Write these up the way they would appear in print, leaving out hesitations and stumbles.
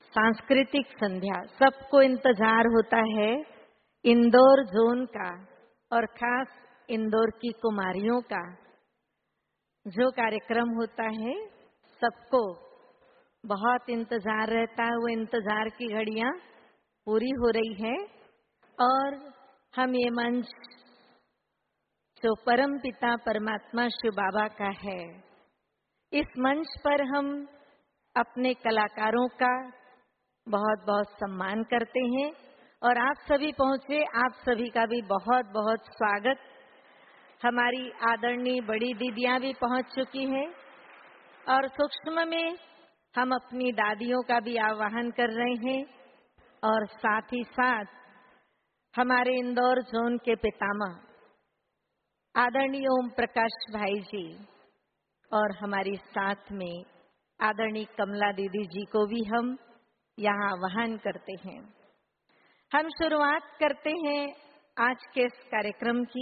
सांस्कृतिक संध्या, सबको इंतजार होता है इंदौर जोन का और खास इंदौर की कुमारियों का जो कार्यक्रम होता है, सबको बहुत इंतजार रहता है। वो इंतजार की घड़ियां पूरी हो रही है और हम ये मंच जो परम पिता परमात्मा शिव बाबा का है, इस मंच पर हम अपने कलाकारों का बहुत बहुत सम्मान करते हैं और आप सभी पहुंचे, आप सभी का भी बहुत बहुत स्वागत। हमारी आदरणीय बड़ी दीदियां भी पहुंच चुकी हैं और सूक्ष्म में हम अपनी दादियों का भी आह्वान कर रहे हैं और साथ ही साथ हमारे इंदौर जोन के पितामह आदरणीय ओम प्रकाश भाई जी और हमारी साथ में आदरणीय कमला दीदी जी को भी हम यहाँ आह्वान करते हैं। हम शुरुआत करते हैं आज के इस कार्यक्रम की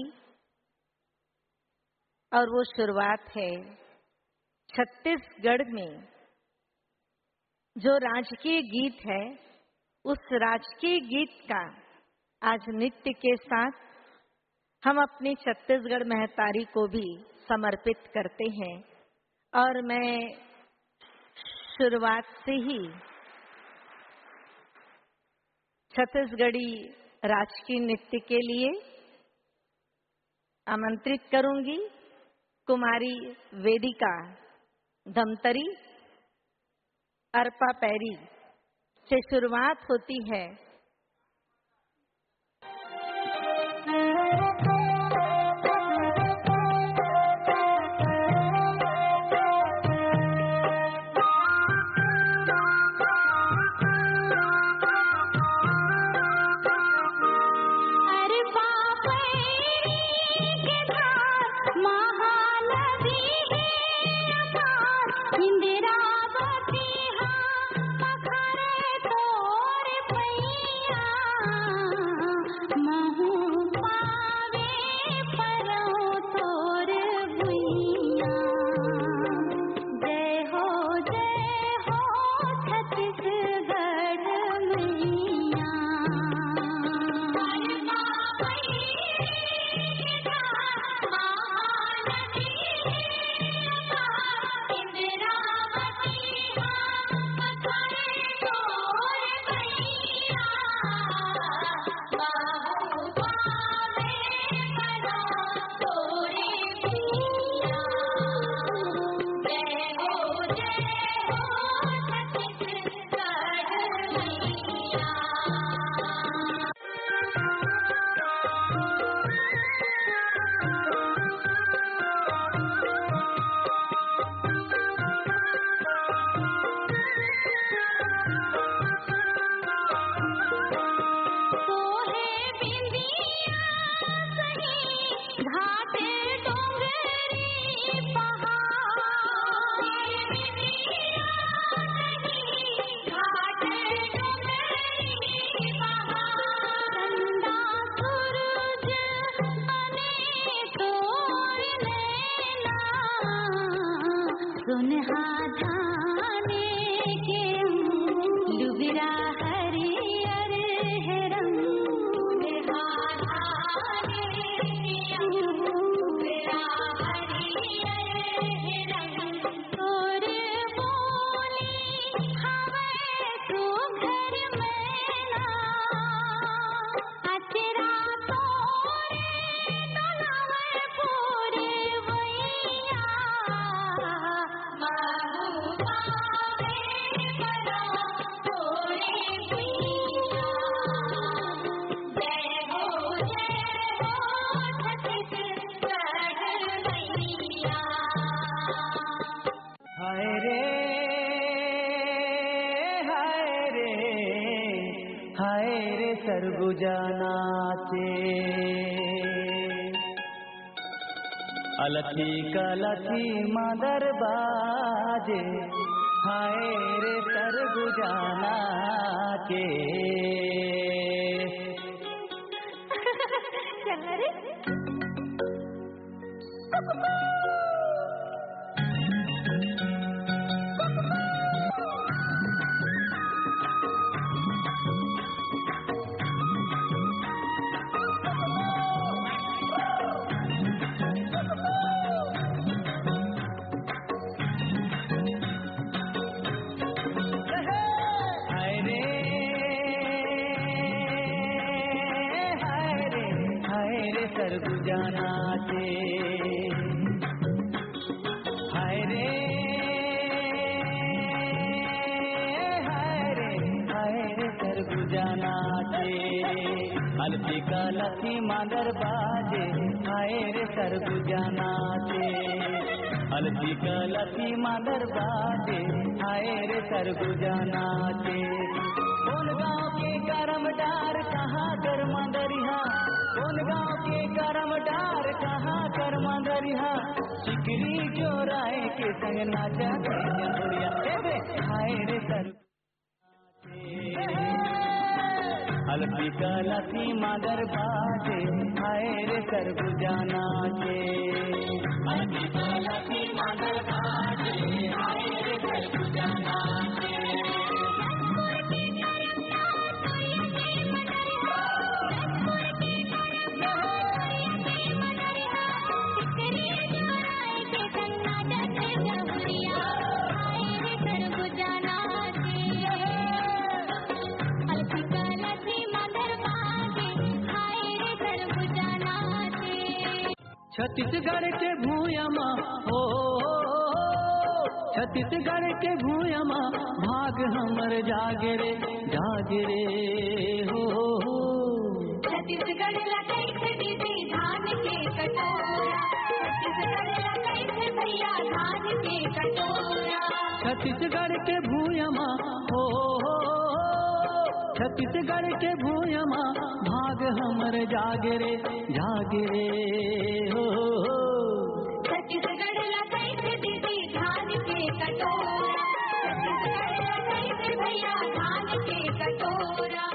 और वो शुरुआत है छत्तीसगढ़ में जो राजकीय गीत है, उस राजकीय गीत का आज नृत्य के साथ हम अपनी छत्तीसगढ़ महतारी को भी समर्पित करते हैं और मैं शुरुआत से ही छत्तीसगढ़ी राजकीय नृत्य के लिए आमंत्रित करूंगी कुमारी वेदिका धमतरी अर्पा पैरी से शुरुआत होती है। अलथी कलथी मदर बाजे, हाय रे सरगुजाना के। चल रे सरगुजा नाचे। हाय रे सरगुजा नाचे। अलती कलसी मादर बाजे हाय रे सरगुजा नाचे। अलती कलसी मादर बाजे हाय रे सरगुजा नाचे। कौन गाँव के करम डार कहाँ कर मदरिहा, कौन गाँव के करम डार कहाँ कर मदरिहा, सिकरी चोराए के संग नाचा हाय रे सरगुजा। अलती कलसी मादर बाजे हाय रे सरगुजा नाचे। अलती कलसी मादर बाजे हाय रे सरगुजा नाचे। छत्तीसगढ़ के भूयमा हो, छत्तीसगढ़ के भूयमा भाग हमर जागे रे हो। छत्तीसगढ़ लगाई से दीदी धान के कटोरा, छत्तीसगढ़ लगाई से भैया धान के कटोरा। छत्तीसगढ़ के भूयमा हो, छत्तीसगढ़ के भूयमा भाग हमर जागे रे हो। छत्तीसगढ़ लगाई से दीदी धान के कटोरा, छत्तीसगढ़ लगाई से भैया धान के कटोरा।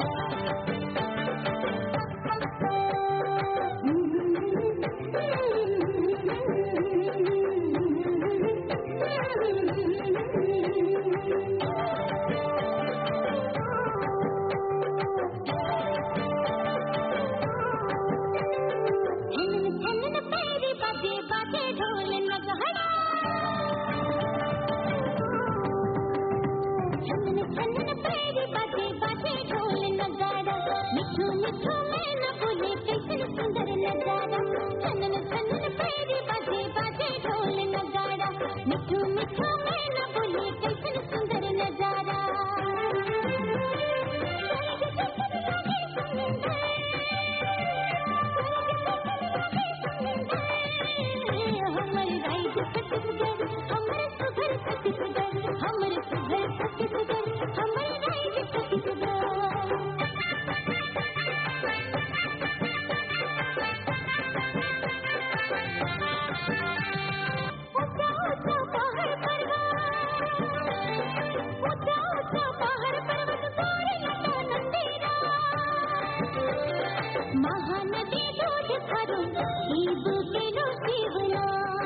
महानदी दूध भरो ईब के रोटी बना।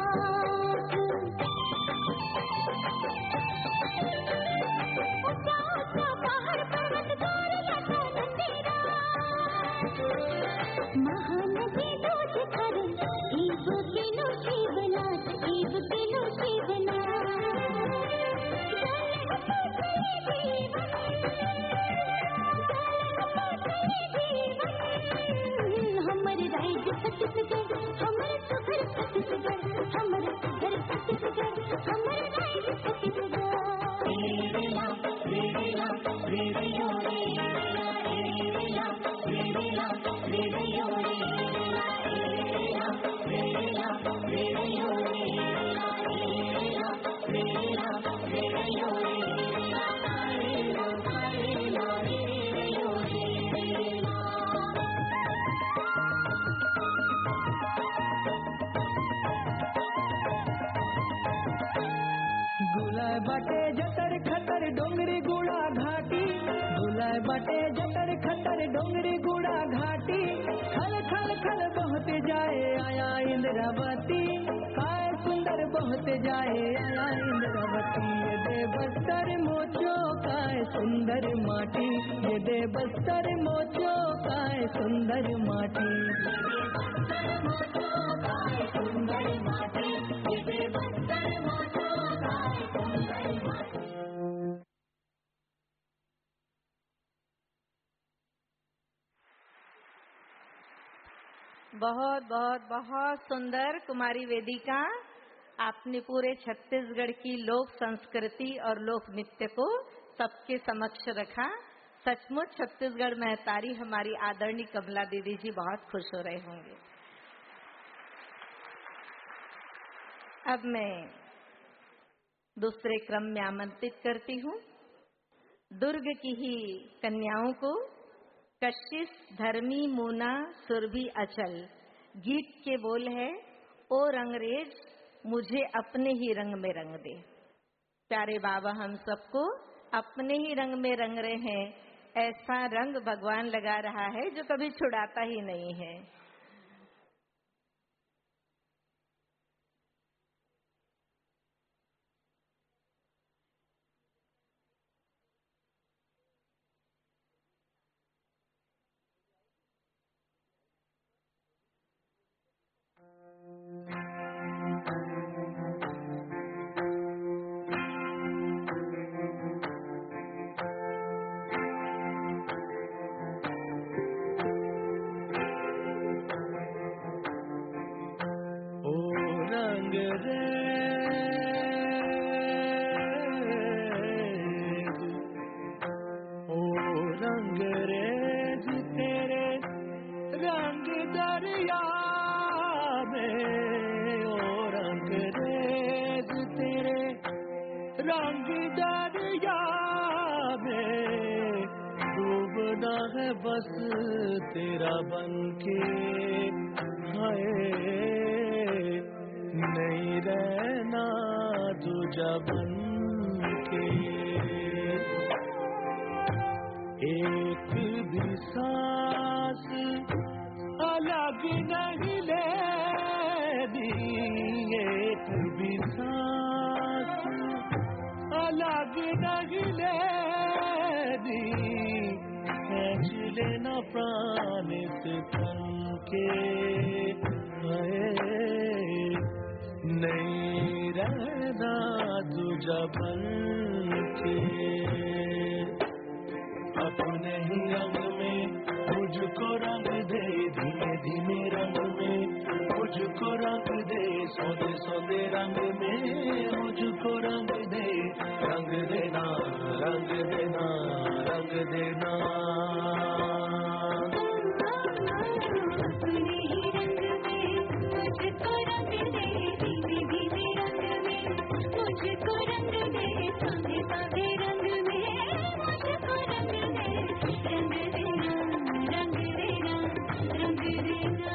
ऊंचा ऊंचा पहाड़ पर्वत गोर लगा नंदीरा। महानदी दूध भरो ईब के रोटी बना, ईब के रोटी बना। हमारे राइज छत्तीसगढ़, हमारे सुघर छत्तीसगढ़, हमारे सुघर छत्तीसगढ़, हमारे राइज छत्तीसगढ़। गुलाय बाटे जतर खतर डोंगरी गुड़ा घाटी, गुलाय बाटे जतर खतर डोंगरी गुड़ा घाटी। खल खल खल बहुत जाए आया इंद्रावती, काय सुंदर बहुत जाए आया इंद्रावती। ये दे बस्तर मोचो काय सुंदर माटी, ये दे बस्तर मोचो काय सुंदर माटी। बहुत बहुत बहुत सुंदर कुमारी वेदिका, आपने पूरे छत्तीसगढ़ की लोक संस्कृति और लोक नृत्य को सबके समक्ष रखा। सचमुच छत्तीसगढ़ महतारी हमारी आदरणीय कमला दीदी जी बहुत खुश हो रहे होंगे। अब मैं दूसरे क्रम में आमंत्रित करती हूँ दुर्ग की ही कन्याओं को। कशिश, धर्मी, मूना, सुरभि, अचल। गीत के बोल है, ओ रंगरेज मुझे अपने ही रंग में रंग दे। प्यारे बाबा हम सबको अपने ही रंग में रंग रहे हैं। ऐसा रंग भगवान लगा रहा है जो कभी छुड़ाता ही नहीं है। रंगरेज तेरे रंग दरिया में, ओ रंगरेज तेरे रंग दरिया में डूबना है बस तेरा बनके। हाय नहीं रहना तुझा बनके। एक भी सांस अलग नहीं लेनी, एक भी सांस अलग नहीं लेनी। खींच लेना प्राण से तन के। नहीं रहना तुझा बनके। अपने ही रंग में मुझको रंग दे, धीमे धीमे रंग में मुझको रंग दे। सोने सोने रंग में मुझको रंग दे। रंग देना रंग देना रंग देना। अपने ही रंग में मुझको रंग दे, धीमे धीमे रंग में मुझको रंग दे। सादे सादे रंग में मुझको रंग दे। रंग देना रंग देना रंग देना।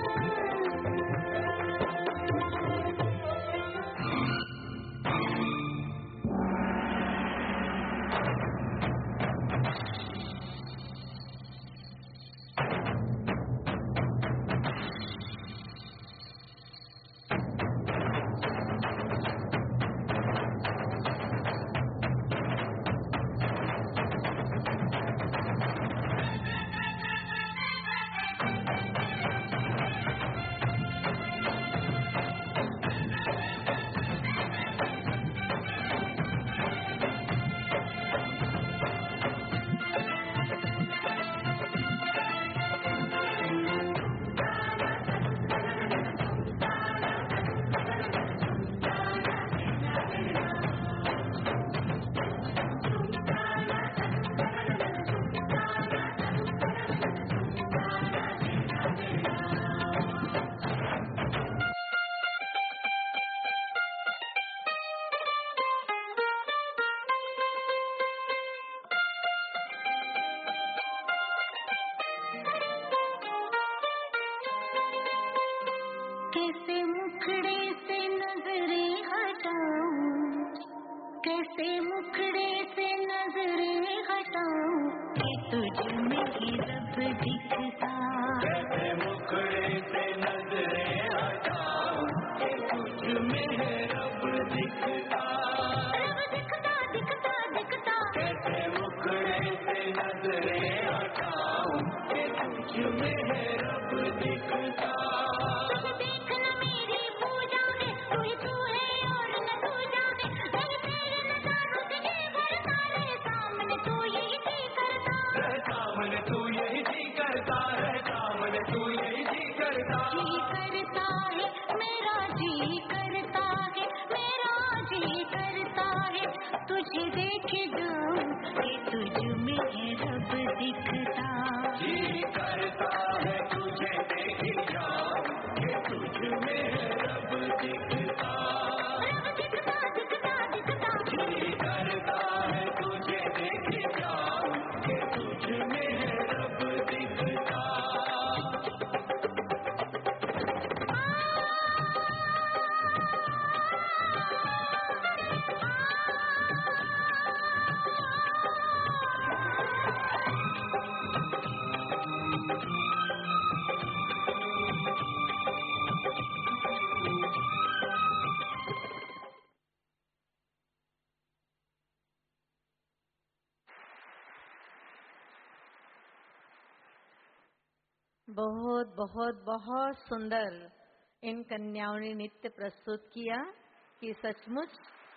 कैसे मुखड़े से नजरें हटाऊं, कैसे मुखड़े से नजरें हटाऊं कि तुझ में ही रब दिखता। कैसे मुखड़े से नजरें हटाऊं कि तुझ में है रब दिखता। रब दिखता दिखता दिखता। कैसे मुखड़े से नजरें हटाऊं कि तुझ में है रब दिखता। सब देखना मेरी पूजा है, तू ही तू है और न तू जाने। मेरे तेरे नजारों से जी भरता है, सामने तू यही जी करता। सामने तू यही जी करता है। बहुत बहुत बहुत सुंदर इन कन्याओं ने नृत्य प्रस्तुत किया कि सचमुच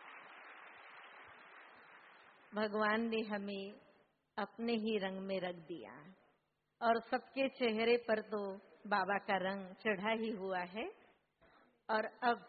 भगवान ने हमें अपने ही रंग में रख दिया और सबके चेहरे पर तो बाबा का रंग चढ़ा ही हुआ है। और अब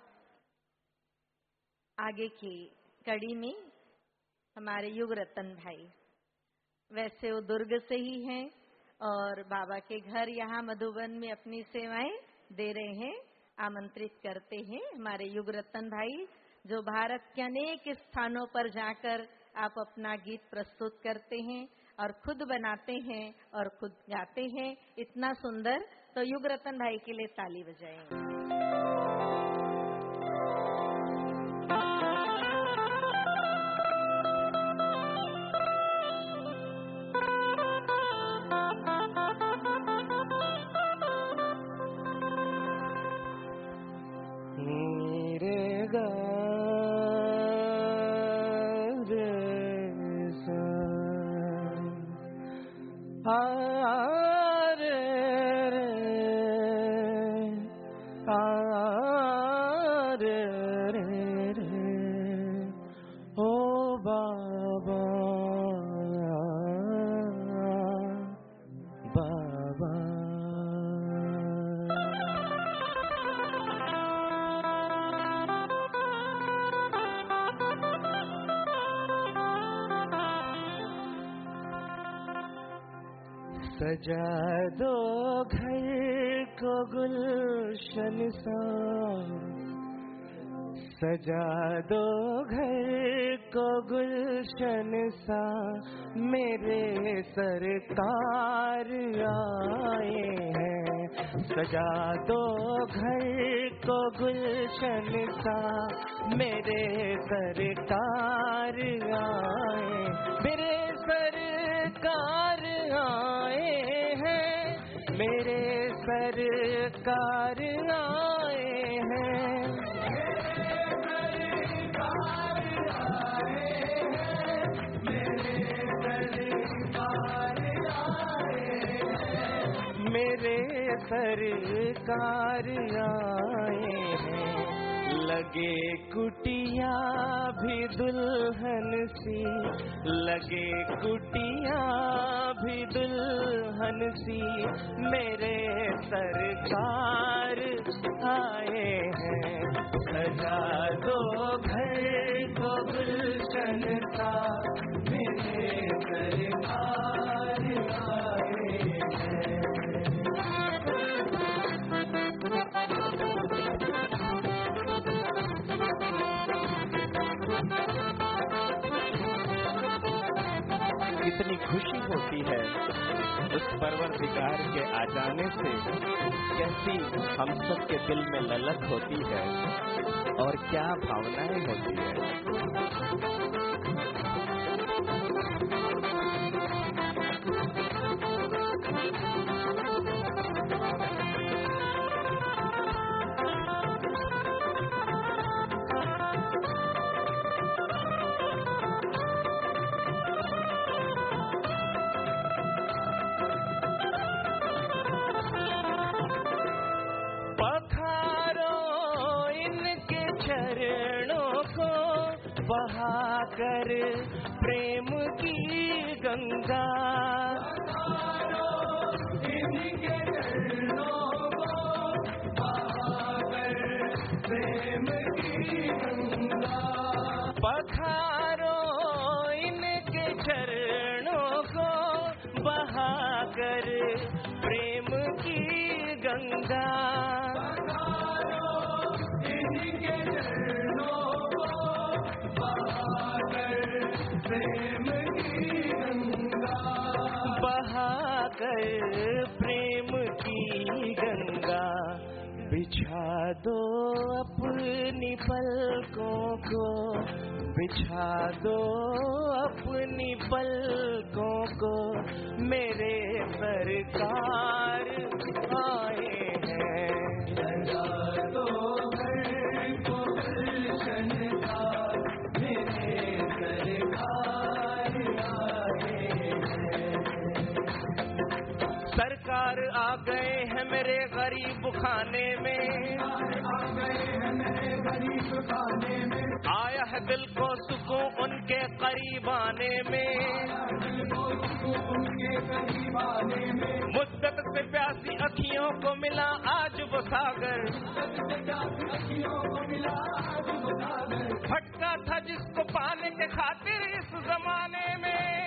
आगे की कड़ी में हमारे युग रतन भाई, वैसे वो दुर्ग से ही हैं और बाबा के घर यहाँ मधुबन में अपनी सेवाएं दे रहे हैं, आमंत्रित करते हैं हमारे युग रतन भाई, जो भारत के अनेक स्थानों पर जाकर आप अपना गीत प्रस्तुत करते हैं और खुद बनाते हैं और खुद गाते हैं, इतना सुंदर। तो युग रतन भाई के लिए ताली बजाएं। सजा दो घर को गुलशन सा, सजा दो घर को गुलशन सा, मेरे सरकार आए हैं। सजा दो घर को गुलशन सा, मेरे सरकार आए, मेरे सरकार आए हैं, मेरे सरकार आए हैं, मेरे सरकार आए हैं। लगे कुटिया भी दुल्हन सी, लगे कुटिया भी दुल्हन सी, मेरे सरकार आए हैं। सजा दो घर को गुलशन सा, मेरे सरकार आए हैं। कितनी खुशी होती है उस परवरदिगार के आ जाने से, कैसी हम सब के दिल में ललक होती है और क्या भावनाएं होती है। बहाकर प्रेम की गंगा, इनके चरणों को बहाकर प्रेम की गंगा, पखारो इनके चरणों को बहाकर प्रेम की गंगा, प्रेम की गंगा, बहाकर प्रेम की गंगा। बिछा दो अपनी पलकों को, बिछा दो अपनी पलकों को, मेरे सरकार आए हैं। सजा दो घर को गुलशन सा, मेरे सरकार आए हैं। सरकार सरकार आ गए हैं मेरे गरीब खाने में, आया है दिल को सुकून उनके करीब आने में। मुद्दत से प्यासी अखियों को मिला आज वो सागर, भटका था जिसको पाने के खातिर इस जमाने में।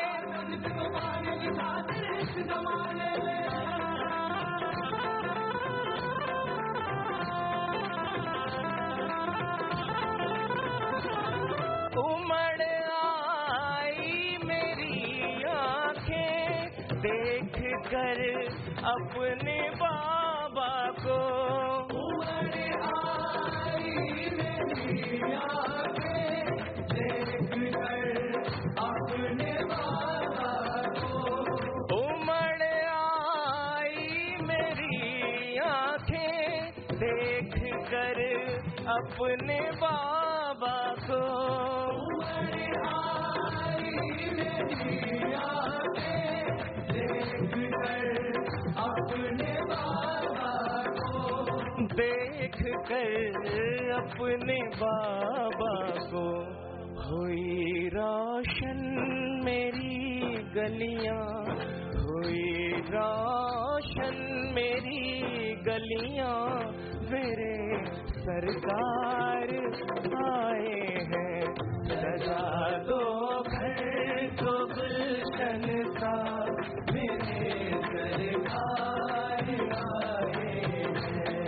उमड़ आई मेरी आंखें देख कर अपने बाबा को, उमड़ आई मेरी आंखें देख कर अपने बाबा को, उमड़ आई मेरी आंखें देख कर अपने बाबा को, उमड़ आई मेरी आंखें देख कर अपने बाबा को, देख कर अपने बाबा को। हुई रोशन मेरी गलियां, हुई रोशन मेरी गलियां, मेरे सरकार आए हैं। सजा दो घर को गुलशन सा, मेरे सरकार आए हैं।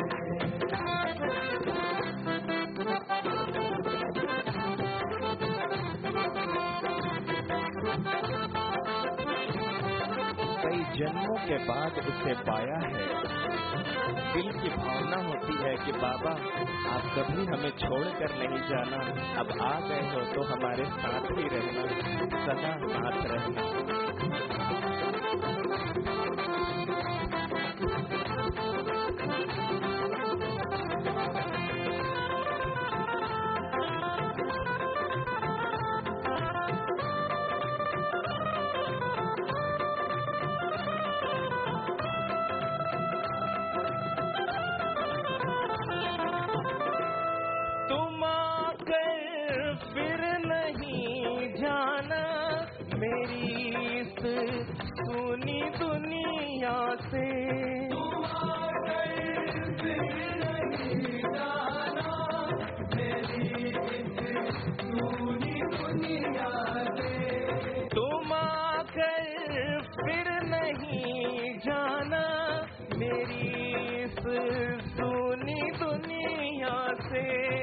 कई जन्मों के बाद उसे पाया है, दिल की भावना होती है कि बाबा आप कभी हमें छोड़कर नहीं जाना, अब आ गए हो तो हमारे साथ ही रहना, सदा साथ रहना। फिर नहीं जाना मेरी इस सुनी दुनिया से, फिर नहीं जाना मेरी इस सुनी दुनिया से, तुम आकर फिर नहीं जाना मेरी इस सुनी दुनिया से,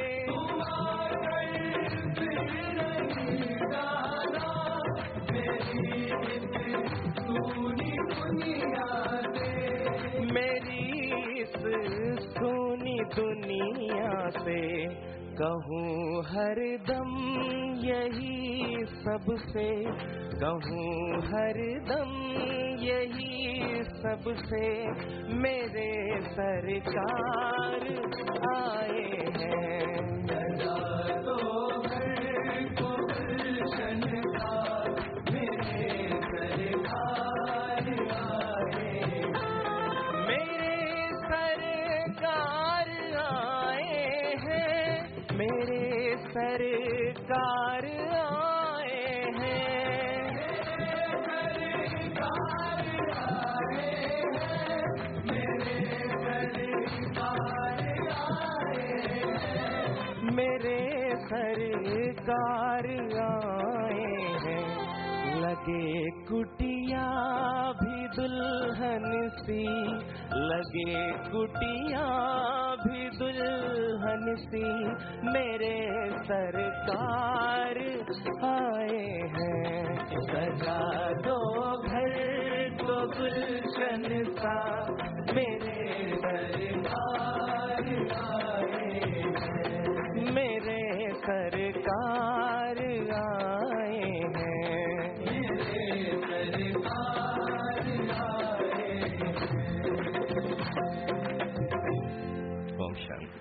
मेरी इस सोनी दुनिया से। कहूँ हरदम यही सबसे, कहूँ हरदम यही सबसे, मेरे सरकार आए हैं। सजा दो घर को गुलशन का, मेरे सरकार आए हैं। मेरे सरकार आए हैं, मेरे सरकार आए हैं, मेरे सरकार आए हैं, मेरे सरकार आए हैं, मेरे सरकार आए हैं। लगे कुटिया भी दुल्हन सी, लगे कुटिया भी दुल्हन सी, मेरे सरकार आए हैं। सजा दो घर को गुलशन सा, मेरे सरकार आए हैं, मेरे सरकार आए हैं, मेरे सरकार आए हैं। ओम शांति।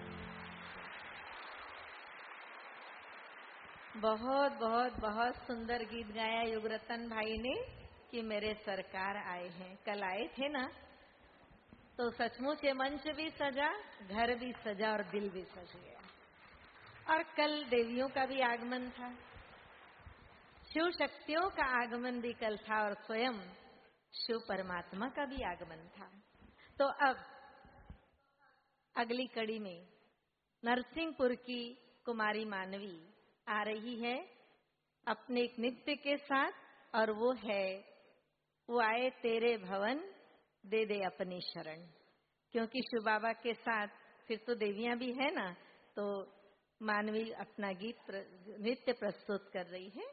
बहुत बहुत बहुत सुंदर गीत गाया युगरतन भाई ने कि मेरे सरकार आए हैं। कल आए थे ना, तो सचमुच ये मंच भी सजा, घर भी सजा और दिल भी सज गया। और कल देवियों का भी आगमन था, शिव शक्तियों का आगमन भी कल था और स्वयं शिव परमात्मा का भी आगमन था। तो अब अगली कड़ी में नरसिंहपुर की कुमारी मानवी आ रही है अपने एक नृत्य के साथ, और वो है वो आए तेरे भवन दे दे अपनी शरण। क्योंकि शिव बाबा के साथ फिर तो देवियां भी है ना, तो मानवी अपना गीत नृत्य प्रस्तुत कर रही है।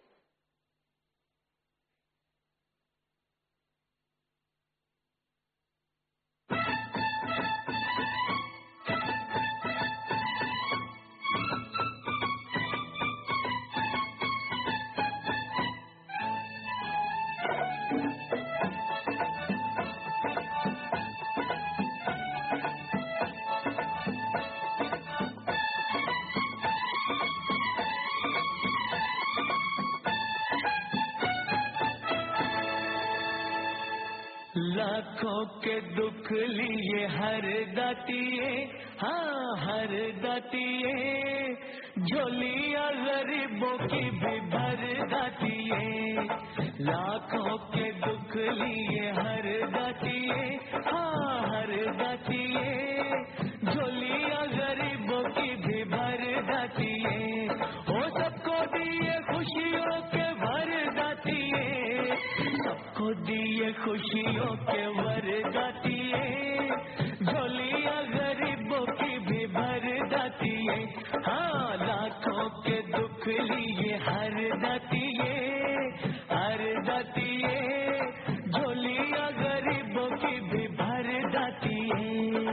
लाखों के दुख लिए हर दातिए, हाँ हर दातिए, झोलियां गरीबों की भी भर दातिए। लाखों के दुख लिए हर दातिए, हाँ हर दातिए, झोलियां गरीबों की भी भर दातिए। वो सबको दिए खुशियों के भर दातिए, सबको दिए खुशियों के वर दातिए, झोलियां गरीबों की भी भर दातिए। हाँ लाखों के दुख लिए हर दातिए, हर दातिए, झोलियां गरीबों की भी भर दातिए।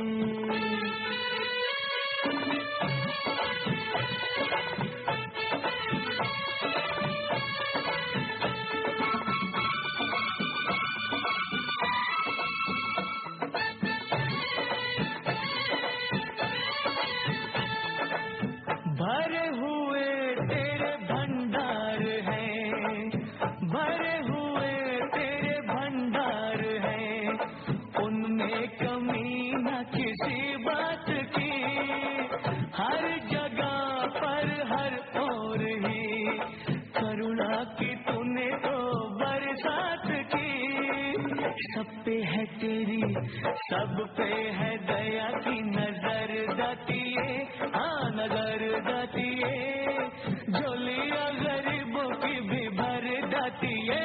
भरे हुए तेरे भंडार हैं, भरे हुए तेरे भंडार हैं, उनमें कमी न किसी बात की, हर जगह पर हर ओर ही करुणा की तूने तो बरसात की। सब पे है तेरी, सब पे है दया की नजर दातिए, हाँ नजर दातिए, झोलियां गरीबों की भी भर दातिए।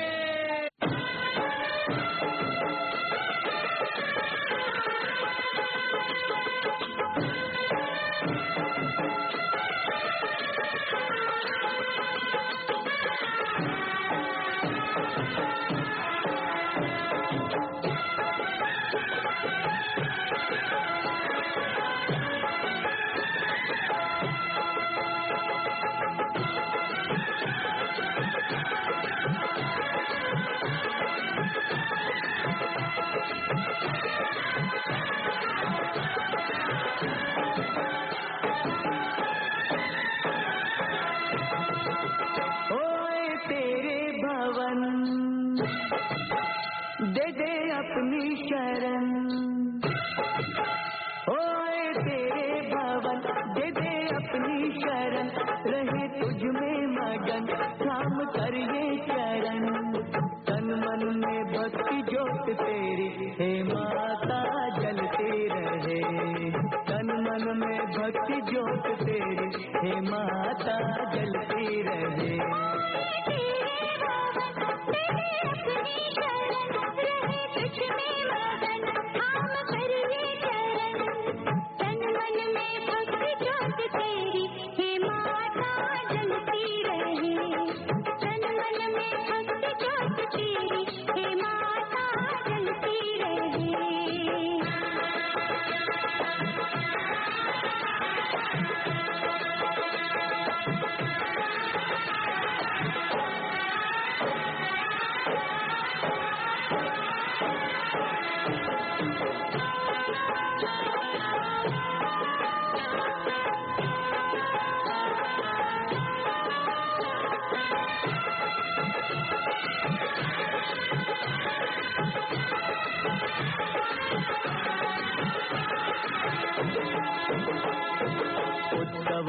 ओए तेरे भवन दे दे अपनी शरण, ओए तेरे भवन दे दे अपनी शरण, रहे तुझ में मगन थाम कर ये चरण। तन मन में भक्ति ज्योत तेरी हे माता जलते रहे, तन मन में भक्ति ज्योत तेरी हे माता जलती रहे।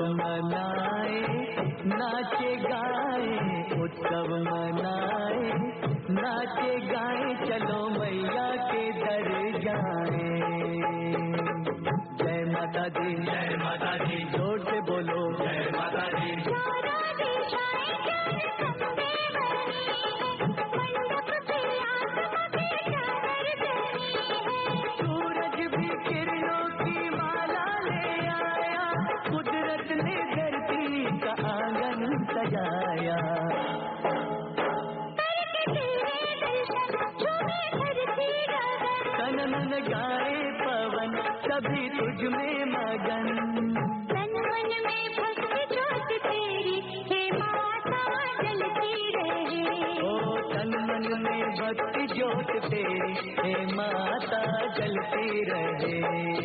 मनाए, नाचे गाए, उत्सव मनाए, नाचे गाए, चलो मैया के दर जाए। जय माता दी, जय माता दी, जोर से बोलो जय माता दी। सूरज भी किरणों की माला ले आया, कुदरत ने धरती का आंगन सजाया। तन मन गाए पवन, सभी तुझ में मगन। तन मन में भक्ति ज्योत तेरी, हे माता जलती रहे। ओ तन मन में भक्ति ज्योत तेरी, हे माता जलती रहे।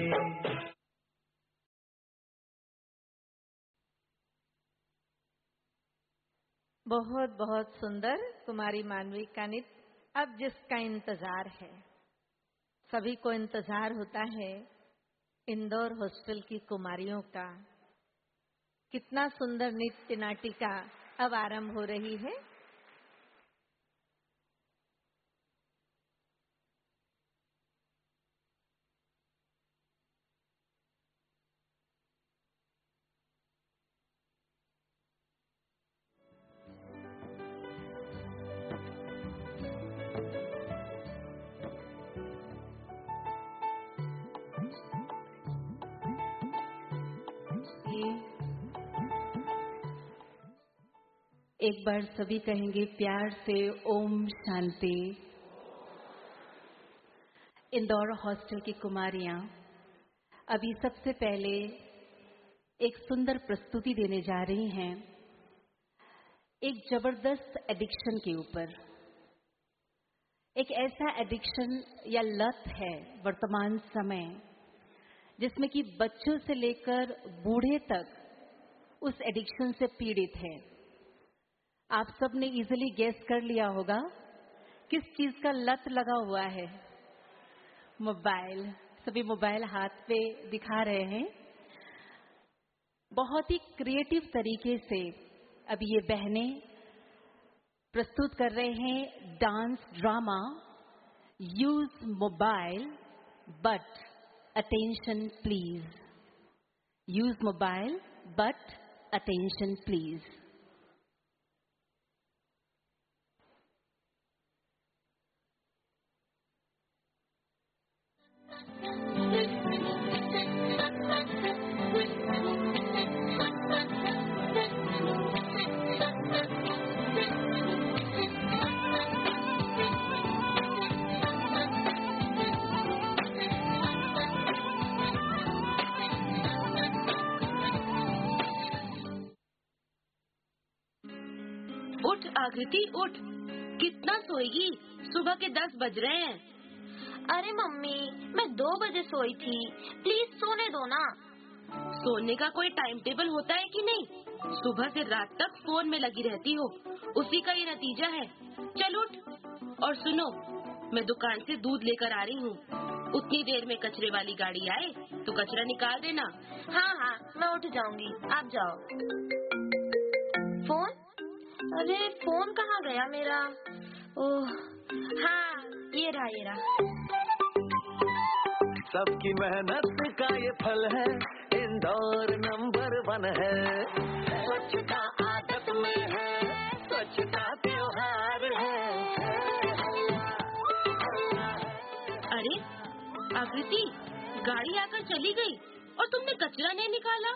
बहुत बहुत सुंदर कुमारी मानवी का नृत्य। अब जिसका इंतजार है, सभी को इंतजार होता है इंदौर हॉस्टल की कुमारियों का। कितना सुंदर नृत्य नाटिका अब आरंभ हो रही है। एक बार सभी कहेंगे प्यार से ओम शांति। इंदौर हॉस्टल की कुमारियां अभी सबसे पहले एक सुंदर प्रस्तुति देने जा रही हैं एक जबरदस्त एडिक्शन के ऊपर। एक ऐसा एडिक्शन या लत है वर्तमान समय जिसमें कि बच्चों से लेकर बूढ़े तक उस एडिक्शन से पीड़ित है। आप सब ने इजीली गेस कर लिया होगा किस चीज का लत लगा हुआ है। मोबाइल। सभी मोबाइल हाथ पे दिखा रहे हैं। बहुत ही क्रिएटिव तरीके से अभी ये बहनें प्रस्तुत कर रहे हैं dance drama use mobile but attention please. Use mobile but attention please. उठ आकृति उठ, कितना सोएगी? सुबह के 10 बज रहे हैं। अरे मम्मी, मैं 2 बजे सोई थी, प्लीज सोने दो ना। सोने का कोई टाइम टेबल होता है कि नहीं? सुबह से रात तक फोन में लगी रहती हो, उसी का ये नतीजा है। चल उठ। और सुनो, मैं दुकान से दूध लेकर आ रही हूँ। उतनी देर में कचरे वाली गाड़ी आए तो कचरा निकाल देना। हाँ हाँ, मैं उठ जाऊंगी, आप जाओ। फोन? अरे फोन कहाँ गया मेरा? ओह हाँ, ये रहा। सबकी मेहनत का ये फल है, इंदौर नंबर 1 है। स्वच्छता आदत में है, स्वच्छता त्योहार है। अरे आकृति, गाड़ी आकर चली गई और तुमने कचरा नहीं निकाला।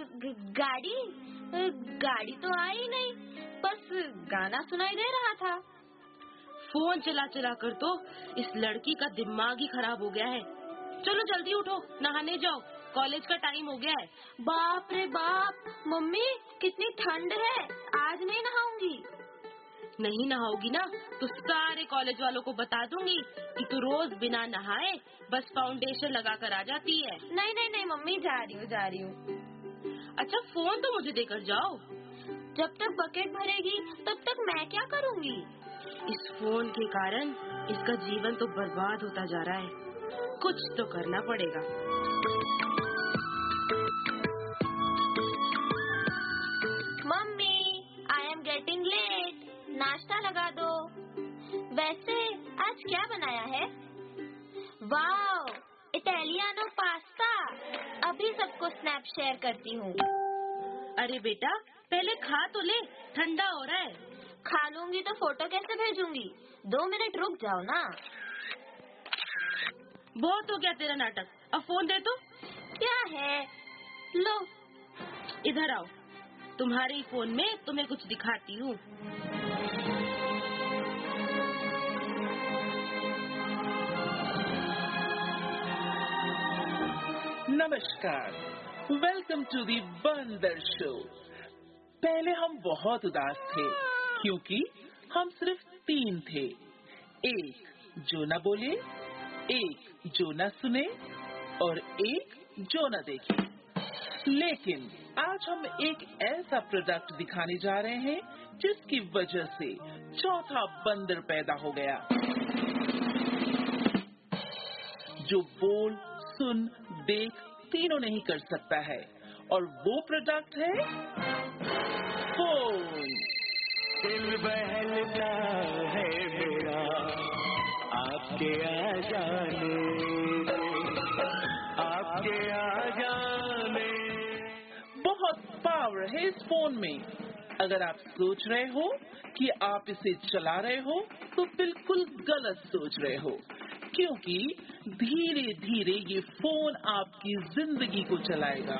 गाड़ी तो आई नहीं, बस गाना सुनाई दे रहा था। फोन चला चला कर तो इस लड़की का दिमाग ही खराब हो गया है। चलो जल्दी उठो, नहाने जाओ, कॉलेज का टाइम हो गया है। बाप रे बाप, मम्मी कितनी ठंड है, आज नहीं नहाऊंगी। नहीं नहाओगी ना तो सारे कॉलेज वालों को बता दूंगी कि तू रोज बिना नहाए बस फाउंडेशन लगा कर आ जाती है। नहीं नहीं नहीं मम्मी, जा रही हूँ। अच्छा फोन तो मुझे देकर जाओ। जब तक बकेट भरेगी तब तक मैं क्या करूँगी? इस फोन के कारण इसका जीवन तो बर्बाद होता जा रहा है, कुछ तो करना पड़ेगा। गेटिंग लेट, नाश्ता लगा दो। वैसे आज क्या बनाया है? Wow, italiano pasta. अभी सबको स्नैप शेयर करती हूँ। अरे बेटा, पहले खा तो ले, ठंडा हो रहा है। खा लूंगी तो फोटो कैसे भेजूंगी? 2 मिनट रुक जाओ ना। बहुत हो गया तेरा नाटक, अब फोन दे तो। क्या है? लो, इधर आओ, तुम्हारे फोन में तुम्हें कुछ दिखाती हूँ। नमस्कार, वेलकम टू दी बंदर शो। पहले हम बहुत उदास थे क्योंकि हम सिर्फ 3 थे। एक जो न बोले, एक जो न सुने और एक जो न देखे। लेकिन आज हम एक ऐसा प्रोडक्ट दिखाने जा रहे हैं जिसकी वजह से चौथा बंदर पैदा हो गया, जो बोल, सुन, देख तीनों नहीं कर सकता है। और वो प्रोडक्ट है फोन। दिल बहलता है मेरा आपके आ जाने, आपके आ जाने। बहुत पावर है इस फोन में। अगर आप सोच रहे हो कि आप इसे चला रहे हो तो बिल्कुल गलत सोच रहे हो, क्योंकि धीरे धीरे ये फोन आपकी जिंदगी को चलाएगा।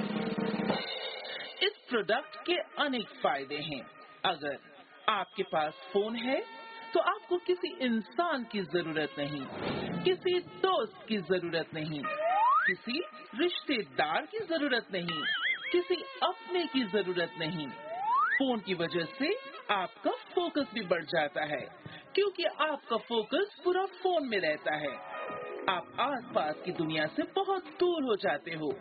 इस प्रोडक्ट के अनेक फायदे हैं। अगर आपके पास फोन है तो आपको किसी इंसान की जरूरत नहीं, किसी दोस्त की जरूरत नहीं, किसी रिश्तेदार की जरूरत नहीं, किसी अपने की जरूरत नहीं। फोन की वजह से आपका फोकस भी बढ़ जाता है, क्योंकि आपका फोकस पूरा फोन में रहता है। आप आसपास की दुनिया से बहुत दूर हो जाते हो।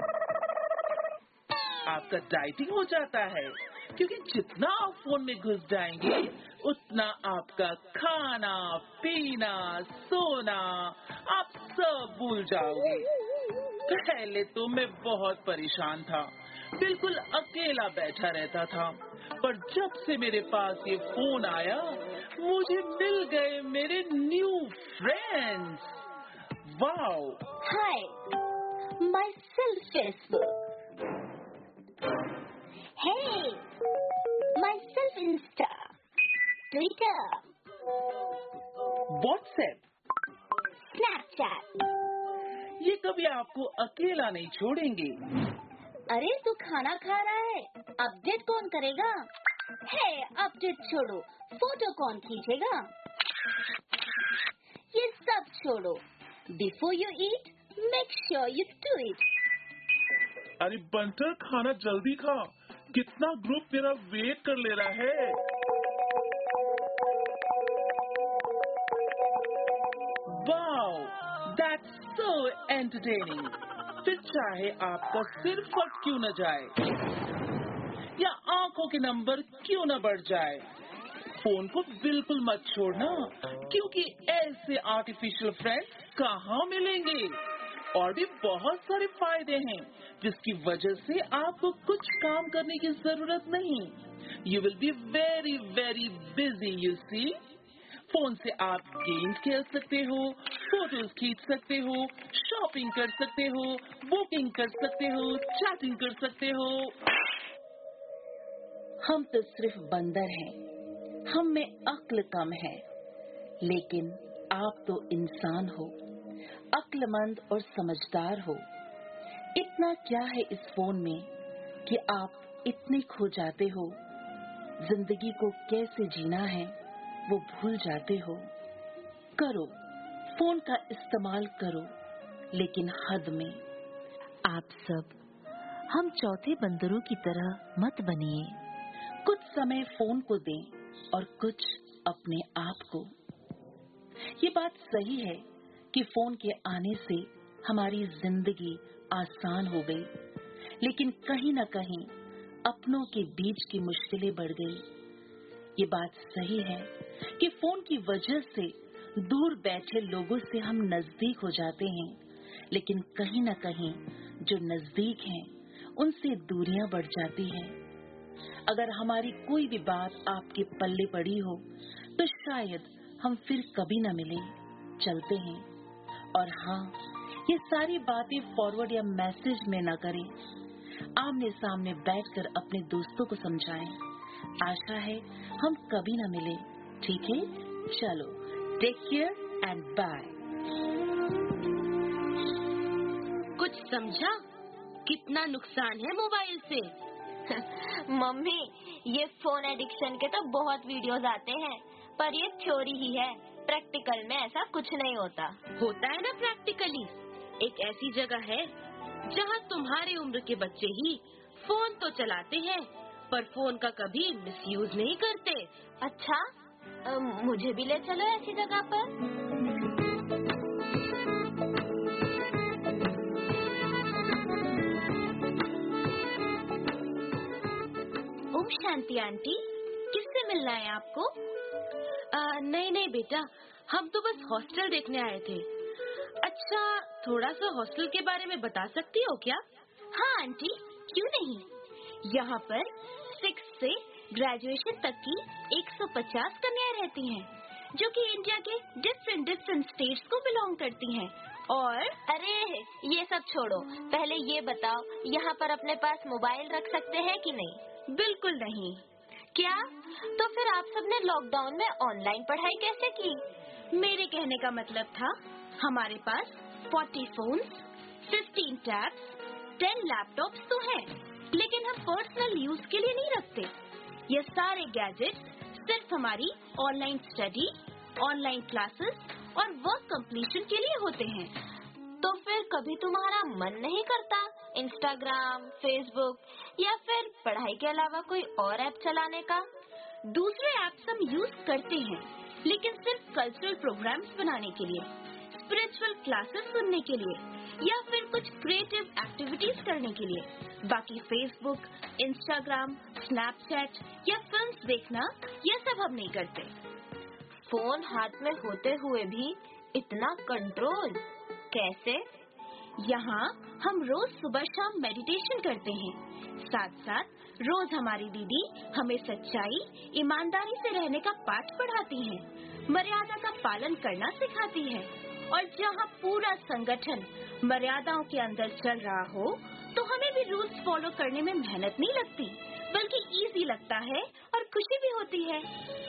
आपका डाइटिंग हो जाता है, क्योंकि जितना आप फोन में घुस जाएंगे उतना आपका खाना, पीना, सोना आप सब भूल जाओगे। पहले तो मैं बहुत परेशान था, बिल्कुल अकेला बैठा रहता था, पर जब से मेरे पास ये फोन आया मुझे मिल गए मेरे new friends. Wow! Hi, myself Facebook. Hey, myself Insta, Twitter, WhatsApp, Snapchat। ये कभी आपको अकेला नहीं छोड़ेंगे। अरे तू खाना खा रहा है, अपडेट कौन करेगा? हे, अपडेट छोड़ो, फोटो कौन खींचेगा? ये सब छोड़ो, before you eat make sure you do it. अरे बंटर, खाना जल्दी खा, कितना ग्रुप तेरा वेट कर ले रहा है। Wow, that's so entertaining. फिर चाहे आपका सिर फट क्यों न जाए या आंखों के नंबर क्यों न बढ़ जाए, फोन को बिल्कुल मत छोड़ना, क्योंकि ऐसे आर्टिफिशियल फ्रेंड्स कहाँ मिलेंगे। और भी बहुत सारे फायदे हैं जिसकी वजह से आपको कुछ काम करने की जरूरत नहीं। You will be very very busy. You see, phone से आप गेम्स खेल सकते हो, फोटोज खींच सकते हो, शॉपिंग कर सकते हो, बुकिंग कर सकते हो, चैटिंग कर सकते हो। हम तो सिर्फ बंदर हैं, हम में अक्ल कम है, लेकिन आप तो इंसान हो, अक्लमंद और समझदार हो। इतना क्या है इस फोन में कि आप इतने खो जाते हो, जिंदगी को कैसे जीना है वो भूल जाते हो। करो, फोन का इस्तेमाल करो, लेकिन हद में। आप सब हम चौथे बंदरों की तरह मत बनिए। कुछ समय फोन को दें और कुछ अपने आप को। ये बात सही है कि फोन के आने से हमारी जिंदगी आसान हो गई, लेकिन कहीं न कहीं अपनों के बीच की मुश्किलें बढ़ गई। ये बात सही है कि फोन की वजह से दूर बैठे लोगों से हम नजदीक हो जाते हैं, लेकिन कहीं न कहीं जो नजदीक हैं उनसे दूरियां बढ़ जाती हैं। अगर हमारी कोई भी बात आपके पल्ले पड़ी हो तो शायद हम फिर कभी न मिले। चलते हैं। और हाँ, ये सारी बातें फॉरवर्ड या मैसेज में न करें, आमने सामने बैठकर अपने दोस्तों को समझाएं। आशा है हम कभी न मिले। ठीक है, चलो, टेक केयर एंड बाय। कुछ समझा? कितना नुकसान है मोबाइल से। मम्मी, ये फोन एडिक्शन के तो बहुत वीडियोस आते हैं, पर ये थ्योरी ही है, प्रैक्टिकल में ऐसा कुछ नहीं होता। होता है ना प्रैक्टिकली। एक ऐसी जगह है जहाँ तुम्हारी उम्र के बच्चे ही फोन तो चलाते हैं पर फोन का कभी मिसयूज नहीं करते। अच्छा, मुझे भी ले चलो ऐसी जगह पर। ओम शांति आंटी, किससे मिलना है आपको? नहीं बेटा, हम तो बस हॉस्टल देखने आए थे। अच्छा, थोड़ा सा हॉस्टल के बारे में बता सकती हो क्या? हाँ आंटी, क्यों नहीं। यहाँ पर 6 से ग्रेजुएशन तक की 150 कन्याएं रहती हैं, जो कि इंडिया के डिफरेंट स्टेट्स को बिलोंग करती हैं। और अरे ये सब छोड़ो, पहले ये बताओ, यहाँ पर अपने पास मोबाइल रख सकते हैं कि नहीं? बिल्कुल नहीं। क्या? तो फिर आप सबने लॉकडाउन में ऑनलाइन पढ़ाई कैसे की? मेरे कहने का मतलब था, हमारे पास 40 फोन्स, 15 टैब्स, 10 लैपटॉप्स तो हैं, लेकिन हम पर्सनल यूज के लिए नहीं रखते। ये सारे गैजेट्स सिर्फ हमारी ऑनलाइन स्टडी, ऑनलाइन क्लासेस और वर्क कंप्लीशन के लिए होते हैं। तो फिर कभी तुम्हारा मन नहीं करता इंस्टाग्राम, फेसबुक या फिर पढ़ाई के अलावा कोई और ऐप चलाने का? दूसरे ऐप्स हम यूज करते हैं, लेकिन सिर्फ कल्चरल प्रोग्राम्स बनाने के लिए, स्पिरिचुअल क्लासेस सुनने के लिए या फिर कुछ क्रिएटिव एक्टिविटीज करने के लिए। बाकी फेसबुक, इंस्टाग्राम, स्नैपचैट या फिल्म्स देखना, ये सब हम नहीं करते। फोन हाथ में होते हुए भी इतना कंट्रोल कैसे? यहाँ हम रोज सुबह शाम मेडिटेशन करते हैं। साथ साथ रोज हमारी दीदी हमें सच्चाई, ईमानदारी से रहने का पाठ पढ़ाती हैं, मर्यादा का पालन करना सिखाती है। और जहाँ पूरा संगठन मर्यादाओं के अंदर चल रहा हो, तो हमें भी रूल्स फॉलो करने में मेहनत नहीं लगती, बल्कि इजी लगता है और खुशी भी होती है।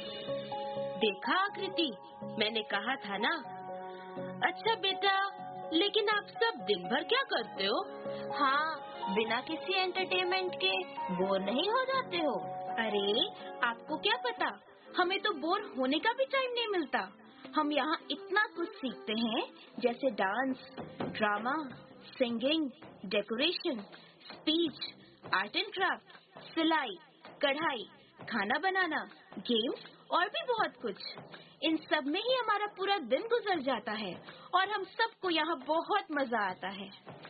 देखा आकृति, मैंने कहा था ना। अच्छा बेटा, लेकिन आप सब दिन भर क्या करते हो? हाँ, बिना किसी एंटरटेनमेंट के बोर नहीं हो जाते हो? अरे आपको क्या पता, हमें तो बोर होने का भी टाइम नहीं मिलता। हम यहाँ इतना कुछ सीखते हैं, जैसे dance, drama, singing, decoration, speech, art and craft, सिलाई, कढ़ाई, खाना बनाना, गेम्स और भी बहुत कुछ। इन सब में ही हमारा पूरा दिन गुजर जाता है और हम सबको यहाँ बहुत मजा आता है।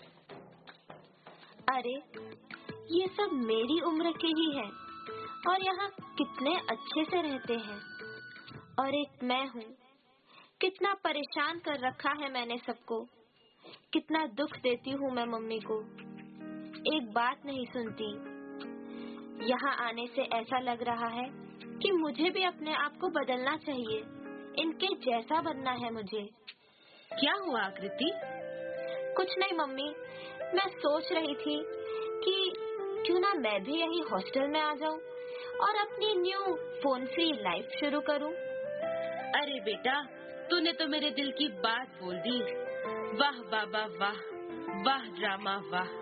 अरे ये सब मेरी उम्र के ही हैं और यहाँ कितने अच्छे से रहते हैं, और एक मैं हूँ, कितना परेशान कर रखा है मैंने सबको, कितना दुख देती हूँ मैं मम्मी को, एक बात नहीं सुनती। यहाँ आने से ऐसा लग रहा है कि मुझे भी अपने आप को बदलना चाहिए, इनके जैसा बनना है मुझे। क्या हुआ आकृति? कुछ नहीं मम्मी, मैं सोच रही थी कि क्यों ना मैं भी यही हॉस्टल में आ जाऊं और अपनी न्यू फोन फ्री लाइफ शुरू करूं। अरे बेटा, तूने तो मेरे दिल की बात बोल दी। वाह बाबा वाह, वाह ड्रामा वाह।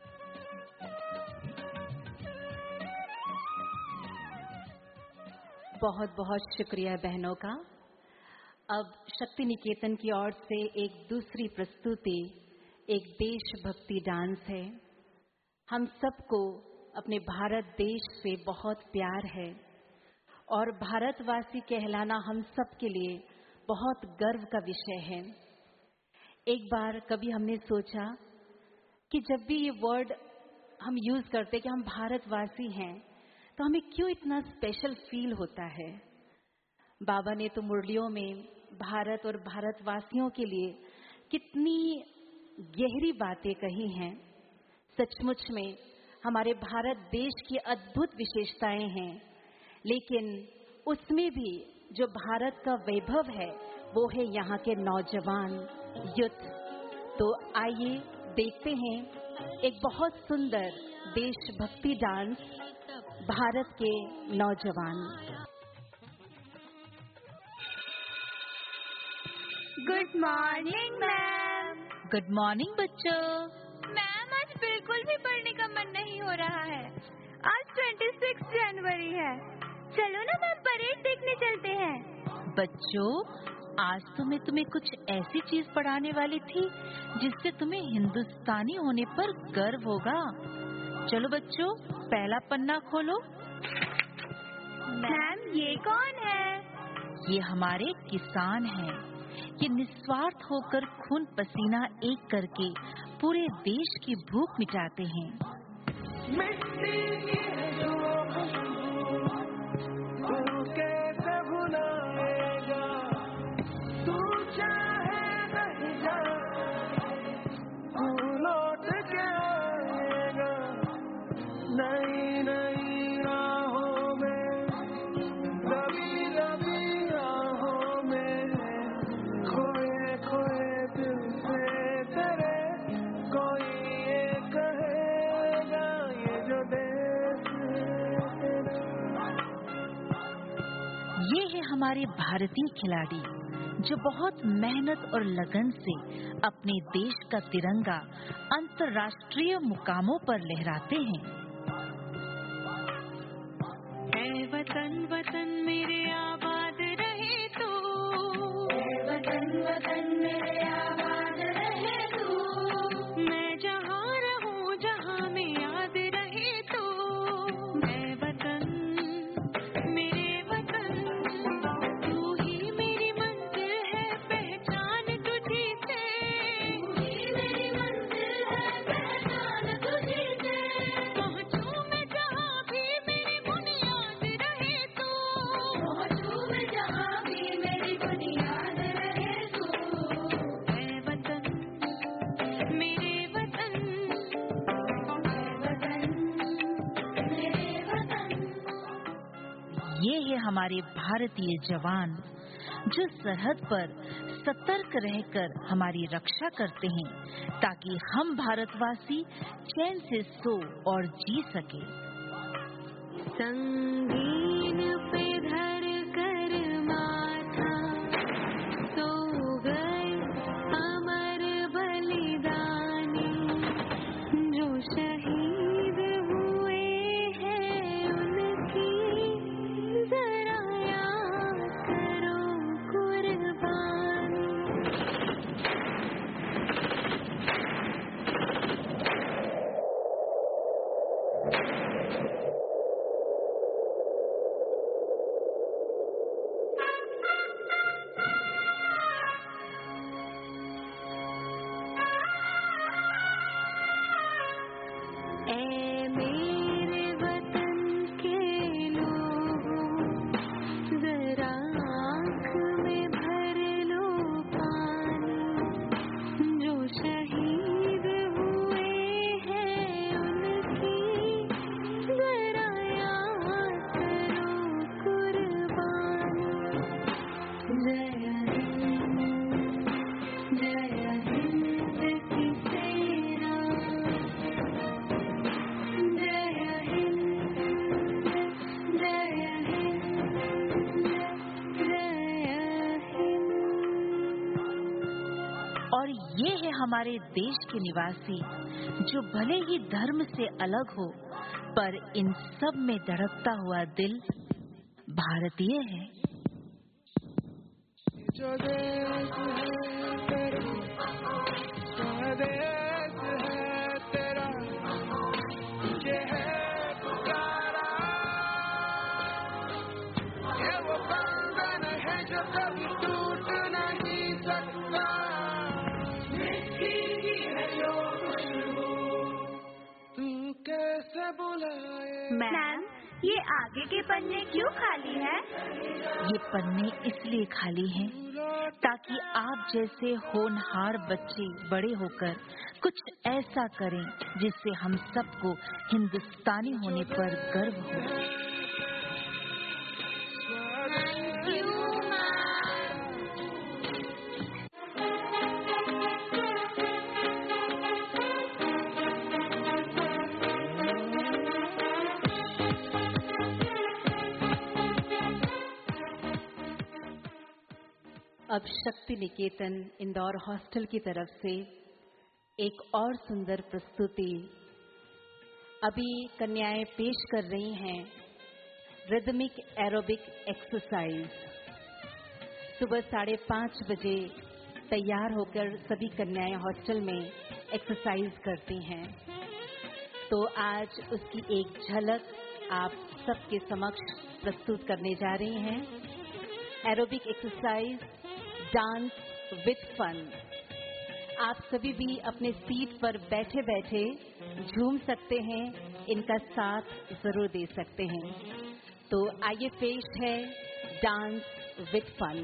बहुत बहुत शुक्रिया बहनों का। अब शक्ति निकेतन की ओर से एक दूसरी प्रस्तुति, एक देशभक्ति डांस है। हम सबको अपने भारत देश से बहुत प्यार है और भारतवासी कहलाना हम सब के लिए बहुत गर्व का विषय है। एक बार कभी हमने सोचा कि जब भी ये वर्ड हम यूज करते कि हम भारतवासी हैं, तो हमें क्यों इतना स्पेशल फील होता है। बाबा ने तो मुरलियों में भारत और भारतवासियों के लिए कितनी गहरी बातें कही हैं। सचमुच में हमारे भारत देश की अद्भुत विशेषताएं हैं, लेकिन उसमें भी जो भारत का वैभव है वो है यहाँ के नौजवान यूथ। तो आइए देखते हैं एक बहुत सुंदर देशभक्ति डांस भारत के नौजवान। Good morning ma'am. Good morning बच्चों। मैम आज बिल्कुल भी पढ़ने का मन नहीं हो रहा है। आज 26 जनवरी है। चलो ना मैम परेड देखने चलते हैं। बच्चों आज तो मैं तुम्हें कुछ ऐसी चीज पढ़ाने वाली थी जिससे तुम्हें हिंदुस्तानी होने पर गर्व होगा। चलो बच्चों पहला पन्ना खोलो। मैम ये कौन है? ये हमारे किसान हैं। ये निस्वार्थ होकर खून पसीना एक करके पूरे देश की भूख मिटाते हैं। मिट्टी की है जो खुशबू, तू कैसे भुलाएगा, तू चाहे नहीं जा, तू लौट के आएगा, नई नई राहों में, रबी रबी राहों में, खोए खोए दिल से तेरे कोई ये कहेगा ये जो देश है तेरा। ये है हमारे भारतीय खिलाड़ी जो बहुत मेहनत और लगन से अपने देश का तिरंगा अंतर्राष्ट्रीय मुकामों पर लहराते हैं। ऐ वतन वतन मेरे आबाद रहे तू, वतन वतन मेरे आबाद रहे तू, मैं जहाँ रहूं जहाँ में याद रहे तू, मैं वतन मेरे वतन, तू ही मेरी मंजिल है पहचान तुझी से, तू ही मेरी मंजिल है पहचान तुझी से, पहुँचूं मैं जहाँ भी मेरी बुनियाद रहे तू, पहुँचूं मैं जहाँ भी मेरी बुनियाद रहे तू, ऐ वतन मेरे वतन, ऐ वतन मेरे वतन। ये है हमारे भारतीय जवान जो सरहद पर सतर्क रहकर हमारी रक्षा करते हैं ताकि हम भारतवासी चैन से सो और जी सके। संगीन पे धर कर माथा सो गए अमर बलिदानी, जो शहीद हुए हैं उनकी जरा याद करो कुर्बानी। ऐ मेरे वतन के लोगों, जरा आँख में भर लो पानी, जो शहीद हुए हैं उनकी जरा याद करो कुर्बानी। जय हिंद की सेना, जय हिंद, जय हिंद, जय हिंद। और ये है हमारे देश के निवासी जो भले ही धर्म से अलग हो पर इन सब में धड़कता हुआ दिल भारतीय है। जो देश है तेरा, स्वदेश है तेरा, ये है पुकारा, ये वो बंधन है जो कभी टूट नहीं सकता, मिट्टी की है जो खुशबू, तू कैसे बुलाए। मैम ये आगे के पन्ने क्यों खाली है? ये पन्ने इसलिए खाली हैं ताकि आप जैसे होनहार बच्चे बड़े होकर कुछ ऐसा करें जिससे हम सबको हिंदुस्तानी होने पर गर्व हो। अब शक्ति निकेतन इंदौर हॉस्टल की तरफ से एक और सुंदर प्रस्तुति अभी कन्याएं पेश कर रही हैं। Rhythmic aerobic exercise. सुबह 5:30 बजे तैयार होकर सभी कन्याएं हॉस्टल में एक्सरसाइज करती हैं। तो आज उसकी एक झलक आप सबके समक्ष प्रस्तुत करने जा रही हैं। Aerobic exercise dance with fun. आप सभी भी अपने सीट पर बैठे बैठे झूम सकते हैं, इनका साथ जरूर दे सकते हैं। तो आइए पेश है डांस विद फन।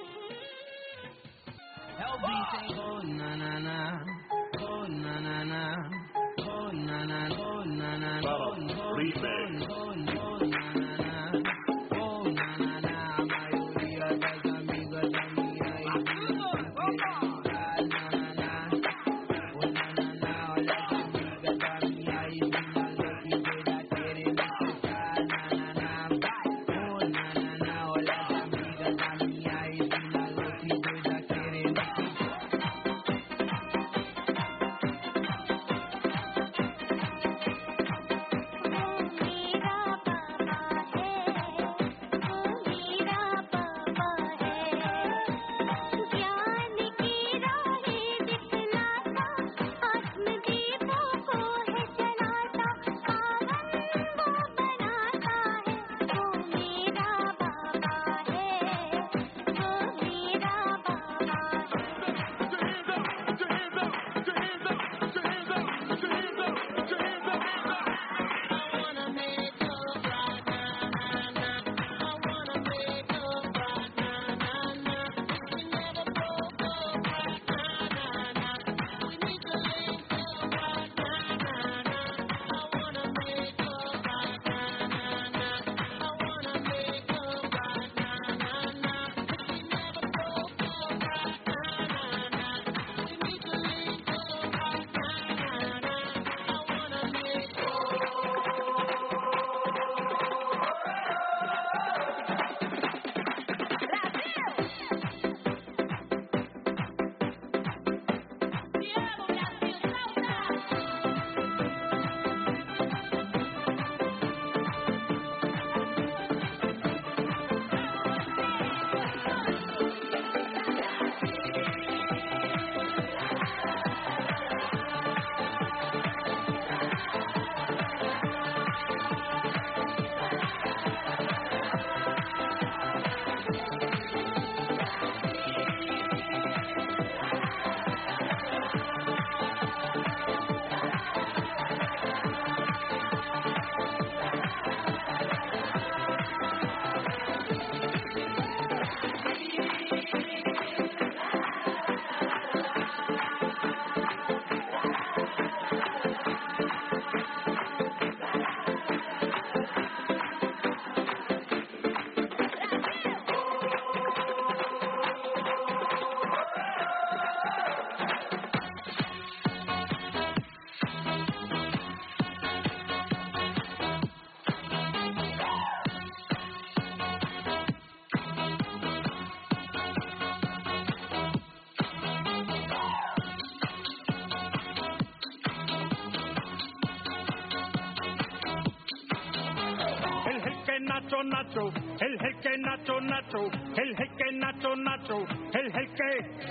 नाचो नाचो हिल हिल के नाचो नाचो हिल हिल के नाचो नाचो हिल हिल के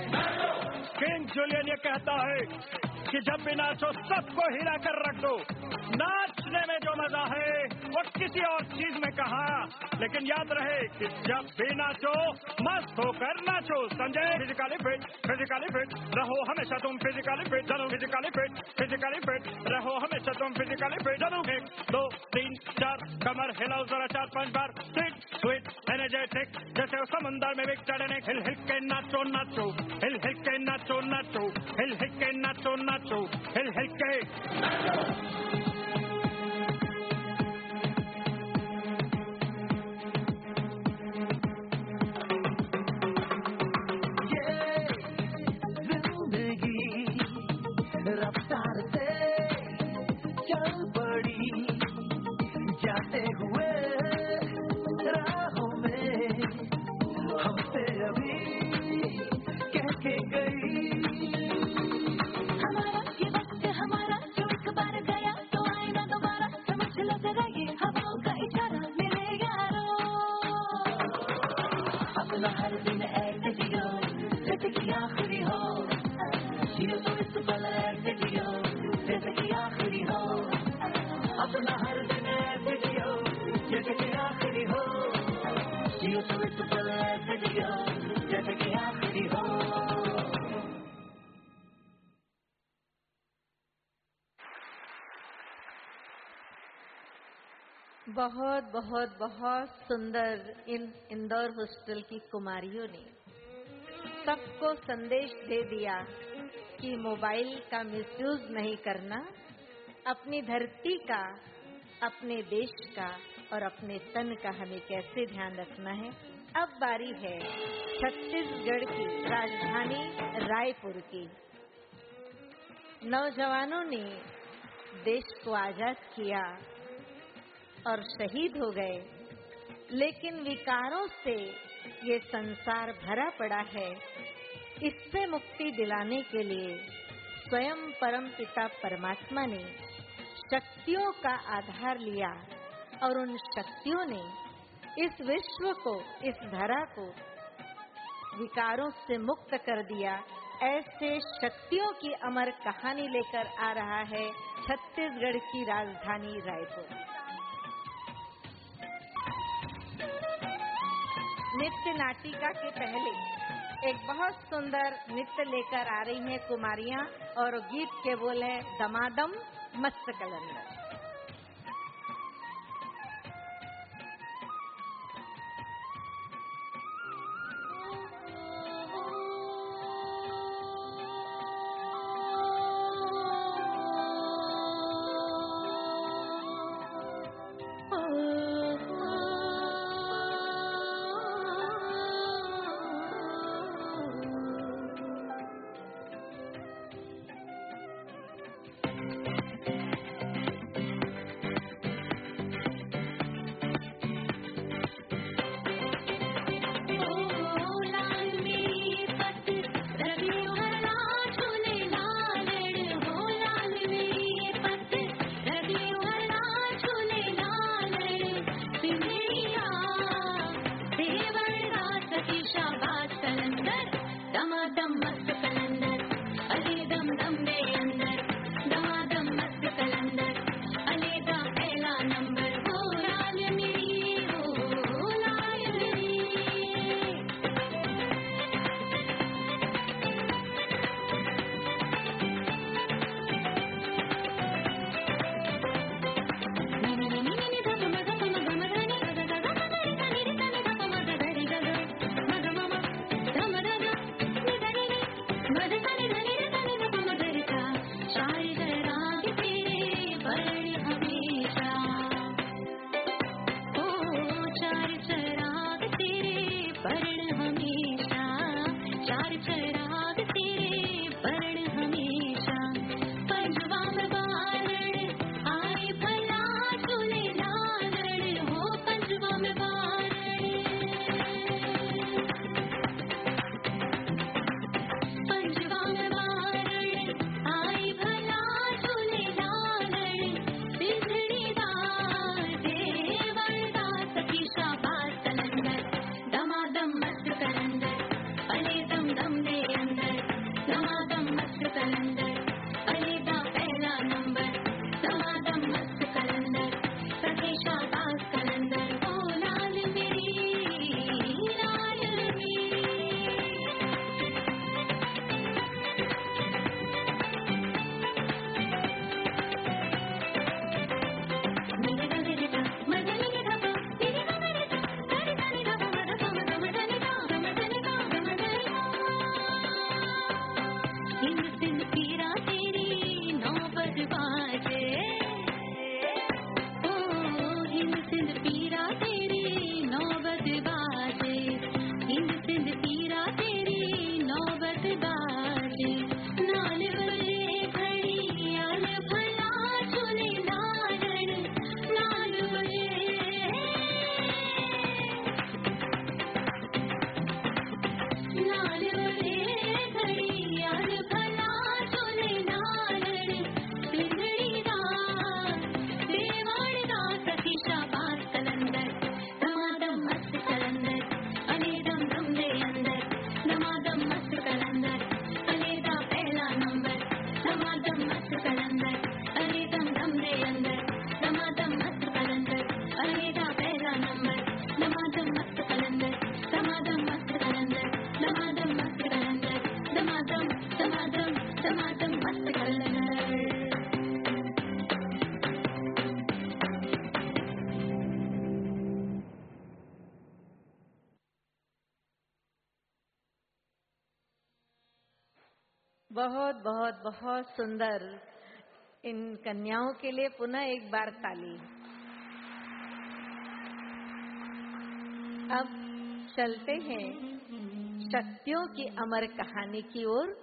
किंग जूलियन ये कहता है कि जब भी नाचो सबको हिला कर रख दो। नाच नाचने में जो मजा है वो किसी और चीज में कहा। लेकिन याद रहे कि जब भी नाचो मस्त होकर नाचो। समझे? फिजिकली फिट रहो हमेशा तुम फिजिकली फिट। जरूर फिजिकली फिट रहो हमेशा तुम फिजिकली फिट। जरूर 1 2 3 4 कमर हिलाओ जरा 4 5 बार। स्वीट एनर्जेटिक जैसे समुंदर में बिग चढ़ने। हिल हिल के नाचो नाचो, हिल हिल के नाचो नाचो, हिल हिल के नाचो नाचो, हिल हिल के। रफ्तार से चल पड़ी जाते हुए राहों में हमसे अभी कह के गई। हमारा ये वक्त हमारा जो एक बार गया तो आएगा दोबारा। समझ लो जरा ये हवाओं का इशारा मेरे यारों। अपना हर दिन ऐसे जियो जैसे कि आखिरी हो। जियो तो इस पल ऐसे जियो जैसे कि आखिरी हो। अपना हर दिन ऐसे जियो जैसे कि आखिरी हो। जियो तो इस पल ऐसे जियो जैसे कि आखिरी हो। बहुत बहुत बहुत सुंदर इन इंदौर हॉस्टल की कुमारियों ने सबको संदेश दे दिया कि मोबाइल का मिसयूज नहीं करना, अपनी धरती का, अपने देश का और अपने तन का हमें कैसे ध्यान रखना है। अब बारी है छत्तीसगढ़ की राजधानी रायपुर की। नौजवानों ने देश को आजाद किया और शहीद हो गए, लेकिन विकारों से ये संसार भरा पड़ा है। इससे मुक्ति दिलाने के लिए स्वयं परम पिता परमात्मा ने शक्तियों का आधार लिया और उन शक्तियों ने इस विश्व को, इस धरा को विकारों से मुक्त कर दिया। ऐसे शक्तियों की अमर कहानी लेकर आ रहा है छत्तीसगढ़ की राजधानी रायपुर। नृत्य नाटिका के पहले एक बहुत सुंदर नृत्य लेकर आ रही हैं कुमारियां और गीत के बोल है दमादम मस्त कलंदर। बहुत बहुत बहुत सुंदर। इन कन्याओं के लिए पुनः एक बार ताली। अब चलते हैं शक्तियों की अमर कहानी की ओर।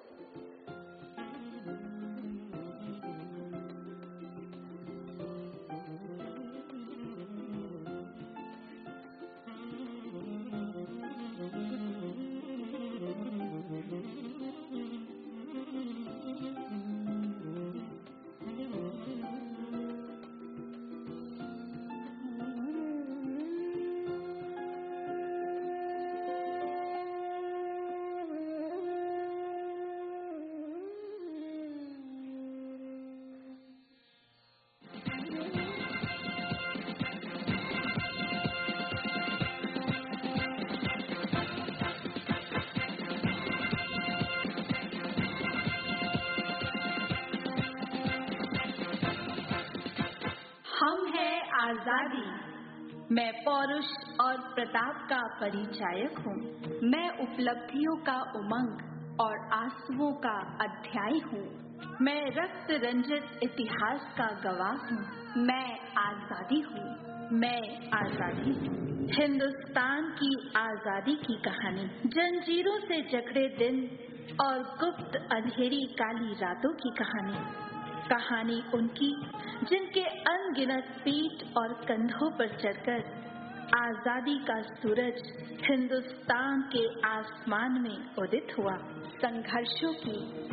हम है आजादी। मैं पौरुष और प्रताप का परिचायक हूँ। मैं उपलब्धियों का उमंग और आंसुओं का अध्याय हूँ। मैं रक्त रंजित इतिहास का गवाह हूँ। मैं आजादी हूँ। मैं आजादी हूँ। हिंदुस्तान की आजादी की कहानी। जंजीरों से जकड़े दिन और गुप्त अंधेरी काली रातों की कहानी। कहानी उनकी जिनके अनगिनत पीठ और कंधों पर चढ़कर आजादी का सूरज हिंदुस्तान के आसमान में उदित हुआ। संघर्षों की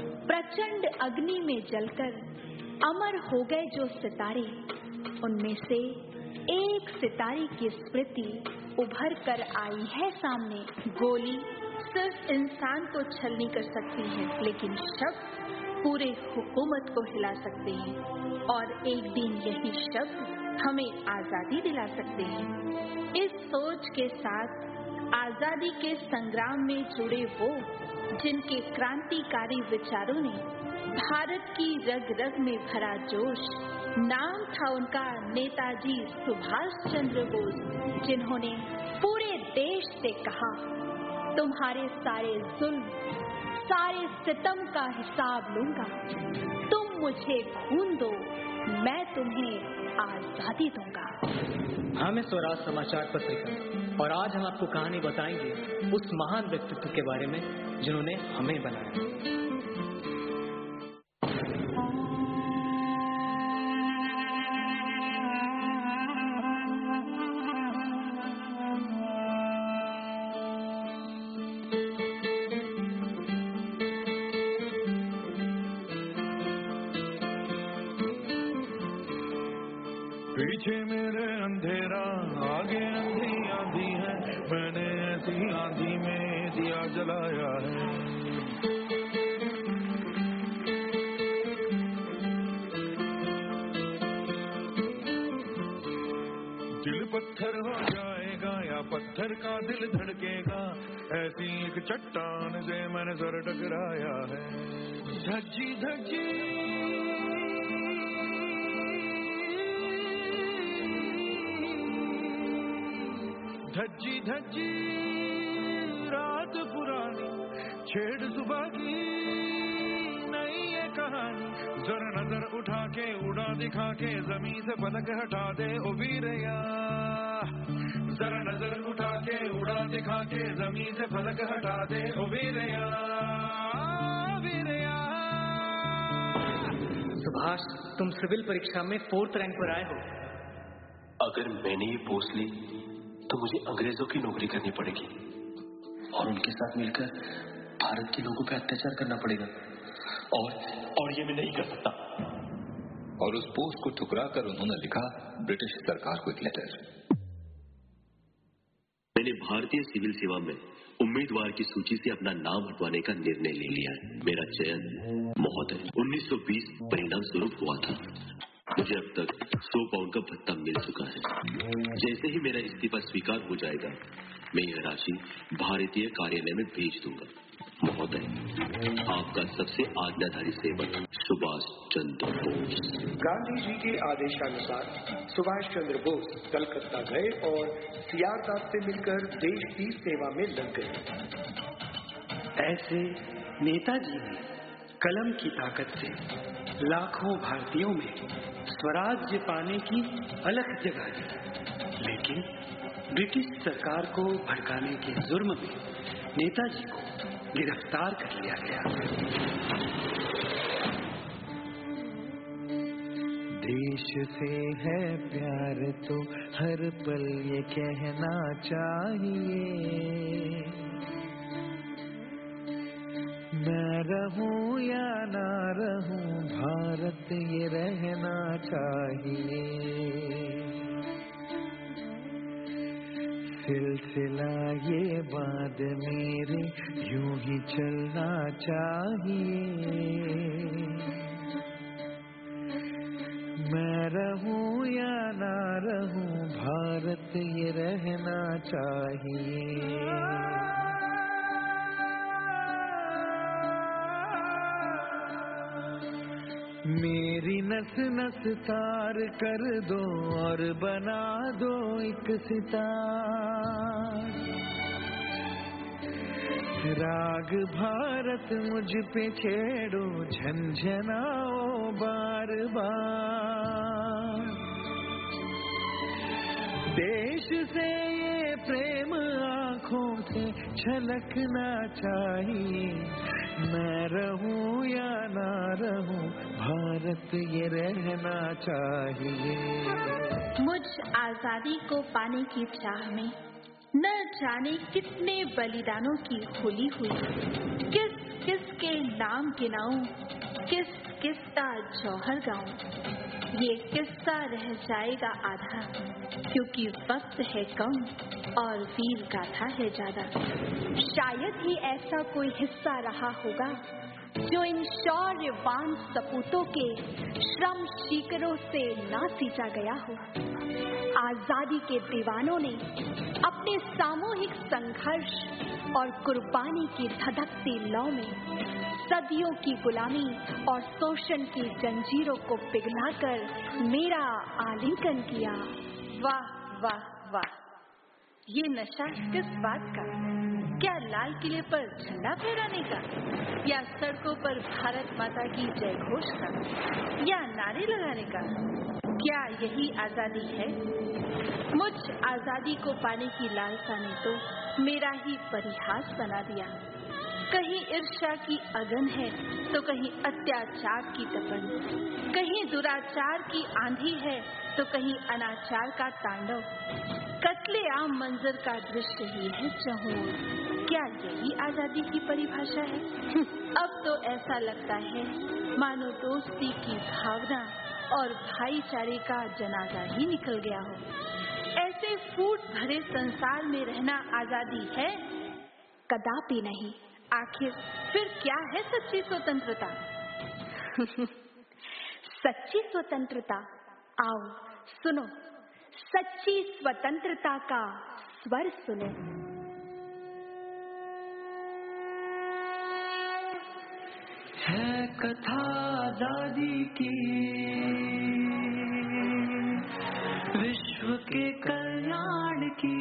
प्रचंड अग्नि में जलकर अमर हो गए जो सितारे, उनमें से एक सितारे की स्मृति उभर कर आई है सामने। गोली सिर्फ इंसान को छलनी कर सकती है, लेकिन शब्द पूरे हुकूमत को हिला सकते हैं और एक दिन यही शब्द हमें आजादी दिला सकते हैं। इस सोच के साथ आजादी के संग्राम में जुड़े वो जिनके क्रांतिकारी विचारों ने भारत की रग रग में भरा जोश। नाम था उनका नेताजी सुभाष चंद्र बोस, जिन्होंने पूरे देश से कहा, तुम्हारे सारे जुल्म सारे सितम का हिसाब लूंगा। तुम मुझे खून दो, मैं तुम्हें आजादी दूंगा। हम है स्वराज समाचार पत्रिका और आज हम आपको कहानी बताएंगे उस महान व्यक्तित्व के बारे में जिन्होंने हमें बनाया। पीछे मेरे अंधेरा आगे अंधी आंधी है, मैंने ऐसी आंधी में दिया जलाया है। दिल पत्थर हो जाएगा या पत्थर का दिल धड़केगा, ऐसी एक चट्टान से मैंने सर टकराया है। धज्जी धज्जी धज्जी धज्जी रात पुरानी, छेड़ सुबह की नई ये कहानी। जरा नजर उठा के उड़ा दिखा के जमीन से पलक हटा दे ओ वीरया। जरा नजर उठा के उड़ा दिखा के जमीन से पलक हटा दे ओ वीरया वीरया। सुभाष, तुम सिविल परीक्षा में 4th रैंक पर आए हो। अगर मैंने ये पोस्ट ली तो मुझे अंग्रेजों की नौकरी करनी पड़ेगी और उनके साथ मिलकर भारत के लोगों पे अत्याचार करना पड़ेगा और ये मैं नहीं कर सकता। और उस पोस्ट को ठुकरा कर उन्होंने लिखा ब्रिटिश सरकार को एक लेटर। मैंने भारतीय सिविल सेवा में उम्मीदवार की सूची से अपना नाम हटवाने का निर्णय ले लिया है। मेरा चयन महोदय 1920 परिणाम स्वरूप हुआ था। मुझे अब तक 100 पाउंड का भत्ता मिल चुका है। जैसे ही मेरा इस्तीफा स्वीकार हो जाएगा, मैं यह राशि भारतीय कार्यालय में भेज दूंगा। महोदय, आपका सबसे आज्ञाधारी सेवक सुभाष चंद्र बोस। गांधी जी के आदेशानुसार सुभाष चंद्र बोस कलकत्ता गए और सियारदास से मिलकर देश की सेवा में लग गए। ऐसे नेताजी ने कलम की ताकत से लाखों भारतीयों में स्वराज्य पाने की अलख जगा दी। लेकिन ब्रिटिश सरकार को भड़काने के जुर्म में नेताजी को गिरफ्तार कर लिया गया। देश से है प्यार तो हर पल ये कहना चाहिए, मैं रहूं या ना रहूं भारत ये रहना चाहिए। सिलसिला ये बात मेरे यूं ही चलना चाहिए, मैं रहूं या ना रहूं भारत ये रहना चाहिए। मेरी नस नस तार कर दो और बना दो एक सितार, राग भारत मुझ पे छेड़ो झंझनाओ बार बार। देश से ये प्रेम आँखों से छलकना चाहिए, मैं रहूं या ना रहूं भारत ये रहना चाहिए। मुझ आजादी को पाने की चाह में न जाने कितने बलिदानों की होली हुई, किस किस के नाम गिनाऊं, किस किस का जौहर गाऊं। ये किस्सा रह जाएगा आधा, क्योंकि वक्त है कम और वीर गाथा है ज्यादा। शायद ही ऐसा कोई हिस्सा रहा होगा जो इन शौर्यवान सपूतों के श्रम शिखरों से ना सींचा गया हो। आजादी के दीवानों ने अपने सामूहिक संघर्ष और कुर्बानी की धधकती लौ में सदियों की गुलामी और शोषण की जंजीरों को पिघलाकर मेरा आलिंगन किया। वाह वाह वाह, ये नशा किस बात का? क्या लाल किले पर झंडा फहराने का, या सड़कों पर भारत माता की जय घोष का, या नारे लगाने का? क्या यही आजादी है? मुझ आजादी को पाने की लालसा ने तो मेरा ही परिहास बना दिया। कहीं ईर्ष्या की अगन है तो कहीं अत्याचार की तपन, कहीं दुराचार की आंधी है तो कहीं अनाचार का तांडव। कत्लेआम मंजर का दृश्य ही है चहुओर। क्या यही आजादी की परिभाषा है? अब तो ऐसा लगता है मानो दोस्ती की भावना और भाईचारे का जनाजा ही निकल गया हो। ऐसे फूट भरे संसार में रहना आजादी है? कदापि नहीं। आखिर फिर क्या है सच्ची स्वतंत्रता? सच्ची स्वतंत्रता, आओ सुनो, सच्ची स्वतंत्रता का स्वर सुनो। है कथा आजादी की विश्व के कल्याण की,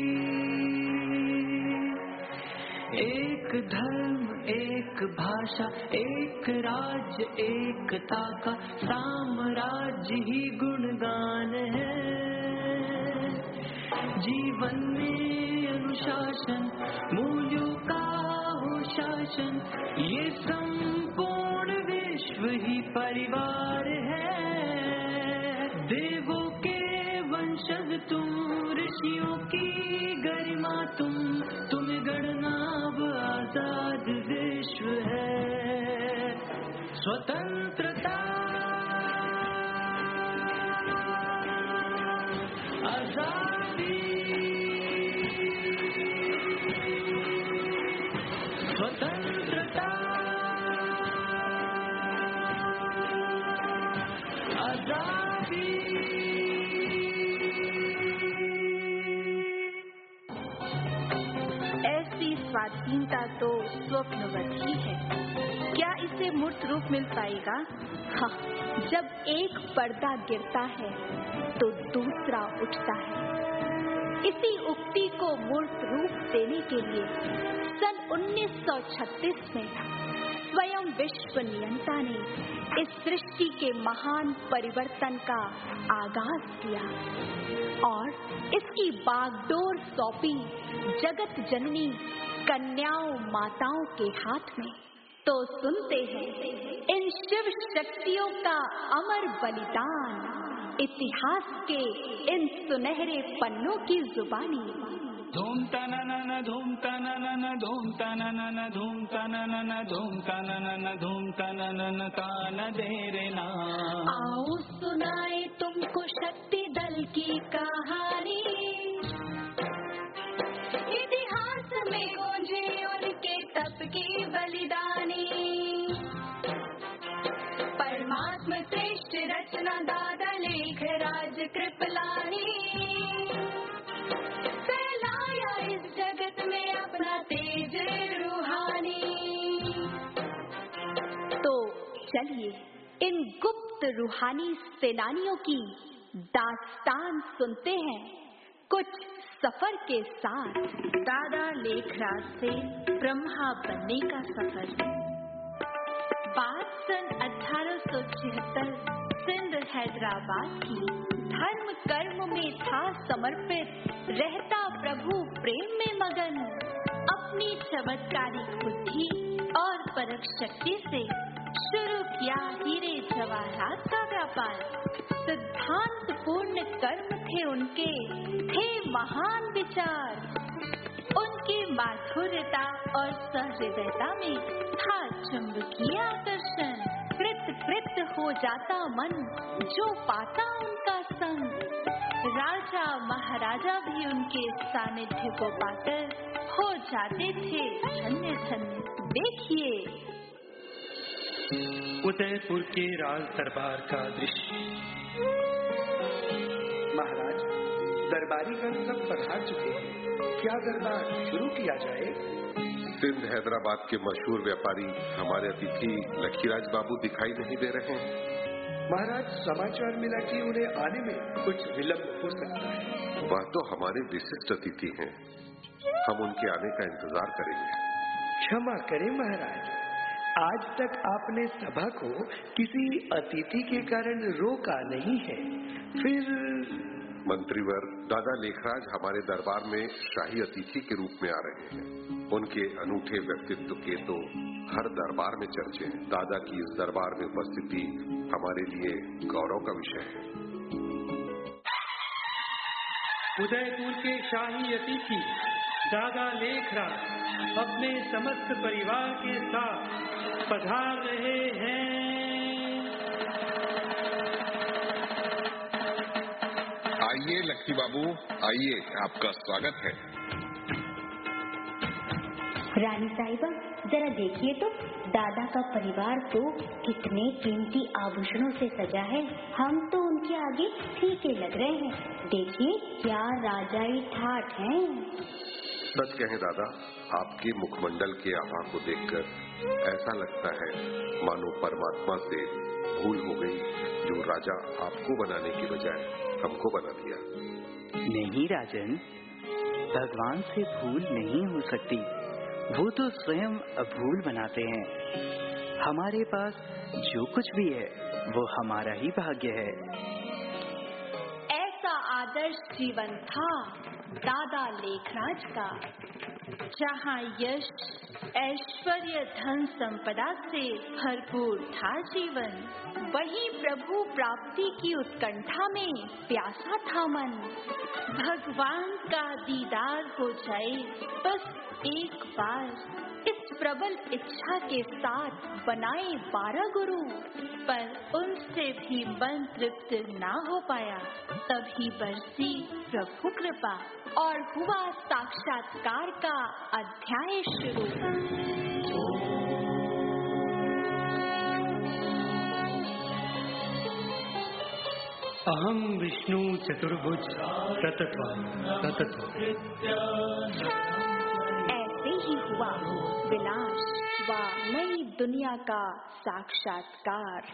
एक धर्म एक भाषा एक राज्य एकता का साम्राज्य ही गुणगान है। जीवन में अनुशासन मूल्यों का हो शासन, ये संपूर्ण विश्व ही परिवार है। देवों के वंशज तुम, ऋषियों की गरिमा तुम गणना अब आजाद विश्व है। स्वतंत्रता आजादी, स्वतंत्रता आजादी। ऐसी स्वाधीनता तो स्वप्नवत ही है। क्या इसे मूर्त रूप मिल पाएगा? हाँ, जब एक पर्दा गिरता है तो दूसरा उठता है। इसी उक्ति को मूर्त रूप देने के लिए सन 1936 में स्वयं विश्व नियंता ने इस सृष्टि के महान परिवर्तन का आगाज किया और इसकी बागडोर सौंपी जगत जननी कन्याओं माताओं के हाथ में। तो सुनते हैं इन शिव शक्तियों का अमर बलिदान, इतिहास के इन सुनहरे पन्नों की जुबानी। धूम तननन धूम तननन धूम तननन धूम तननन धूम तननन धूम तननन तान दे रे ना। आओ सुनाए तुमको शक्ति दल की कहानी, इतिहास में गूंजे उनके तप की बलिदानी। परमात्मा श्रेष्ठ रचना दादा लेखराज कृपलानी, फैलाया इस जगत में अपना तेज रूहानी। तो चलिए इन गुप्त रूहानी सेनानियों की दास्तान सुनते हैं कुछ सफर के साथ। दादा लेखराज से ब्रह्मा बनने का सफर। बात सन 1876 सिंध हैदराबाद की। धर्म कर्म में था समर्पित, रहता प्रभु प्रेम में मगन। अपनी चमत्कारिक बुद्धि और परख शक्ति से शुरू किया हीरे जवाहरात का व्यापार। सिद्धांत पूर्ण कर्म थे उनके, थे महान विचार। उनकी माधुर्यता और सहृदयता में था चुंबकीय आकर्षण। कृत कृत हो जाता मन जो पाता उनका संग। राजा महाराजा भी उनके सानिध्य को पाकर हो जाते थे धन्य धन्य। देखिए उदयपुर के राज दरबार का दृश्य। महाराज, दरबारीगण सब पधार चुके हैं, क्या दरबार शुरू किया जाए? सिंध हैदराबाद के मशहूर व्यापारी हमारे अतिथि लखीराज बाबू दिखाई नहीं दे रहे हैं। महाराज, समाचार मिला कि उन्हें आने में कुछ विलंब हो सकता है। वह तो हमारे विशिष्ट अतिथि हैं, हम उनके आने का इंतजार करेंगे। क्षमा करें महाराज, आज तक आपने सभा को किसी अतिथि के कारण रोका नहीं है। फिर मंत्रीवर, दादा लेखराज हमारे दरबार में शाही अतिथि के रूप में आ रहे हैं। उनके अनूठे व्यक्तित्व के तो हर दरबार में चर्चे हैं। दादा की इस दरबार में उपस्थिति हमारे लिए गौरव का विषय है। उदयपुर के शाही अतिथि दादा लेखराज अपने समस्त परिवार के साथ पधार रहे हैं। आइए लक्की बाबू, आइए, आपका स्वागत है। रानी साहिबा, जरा देखिए तो दादा का परिवार तो कितने कीमती आभूषणों से सजा है। हम तो उनके आगे फीके लग रहे हैं। देखिए क्या राजाई ठाठ हैं। सच कहें दादा, आपके मुखमंडल के आभा को देखकर ऐसा लगता है मानो परमात्मा से भूल हो गई, जो राजा आपको बनाने की बजाय हमको बना दिया। नहीं राजन, भगवान से भूल नहीं हो सकती, वो तो स्वयं अभूल बनाते हैं। हमारे पास जो कुछ भी है वो हमारा ही भाग्य है। ऐसा आदर्श जीवन था दादा लेखराज का, जहाँ यश ऐश्वर्य धन संपदा से भरपूर था जीवन। वहीं प्रभु प्राप्ति की उत्कंठा में प्यासा था मन। भगवान का दीदार हो जाए बस एक बार, इस प्रबल इच्छा के साथ बनाए 12 गुरु, पर उनसे भी मन तृप्त ना हो पाया। तभी बरसी प्रभु कृपा और हुआ साक्षात्कार का अध्याय शुरू। अहम विष्णु चतुर्भुज ततत्व। ऐसे ही हुआ विनाश व नई दुनिया का साक्षात्कार।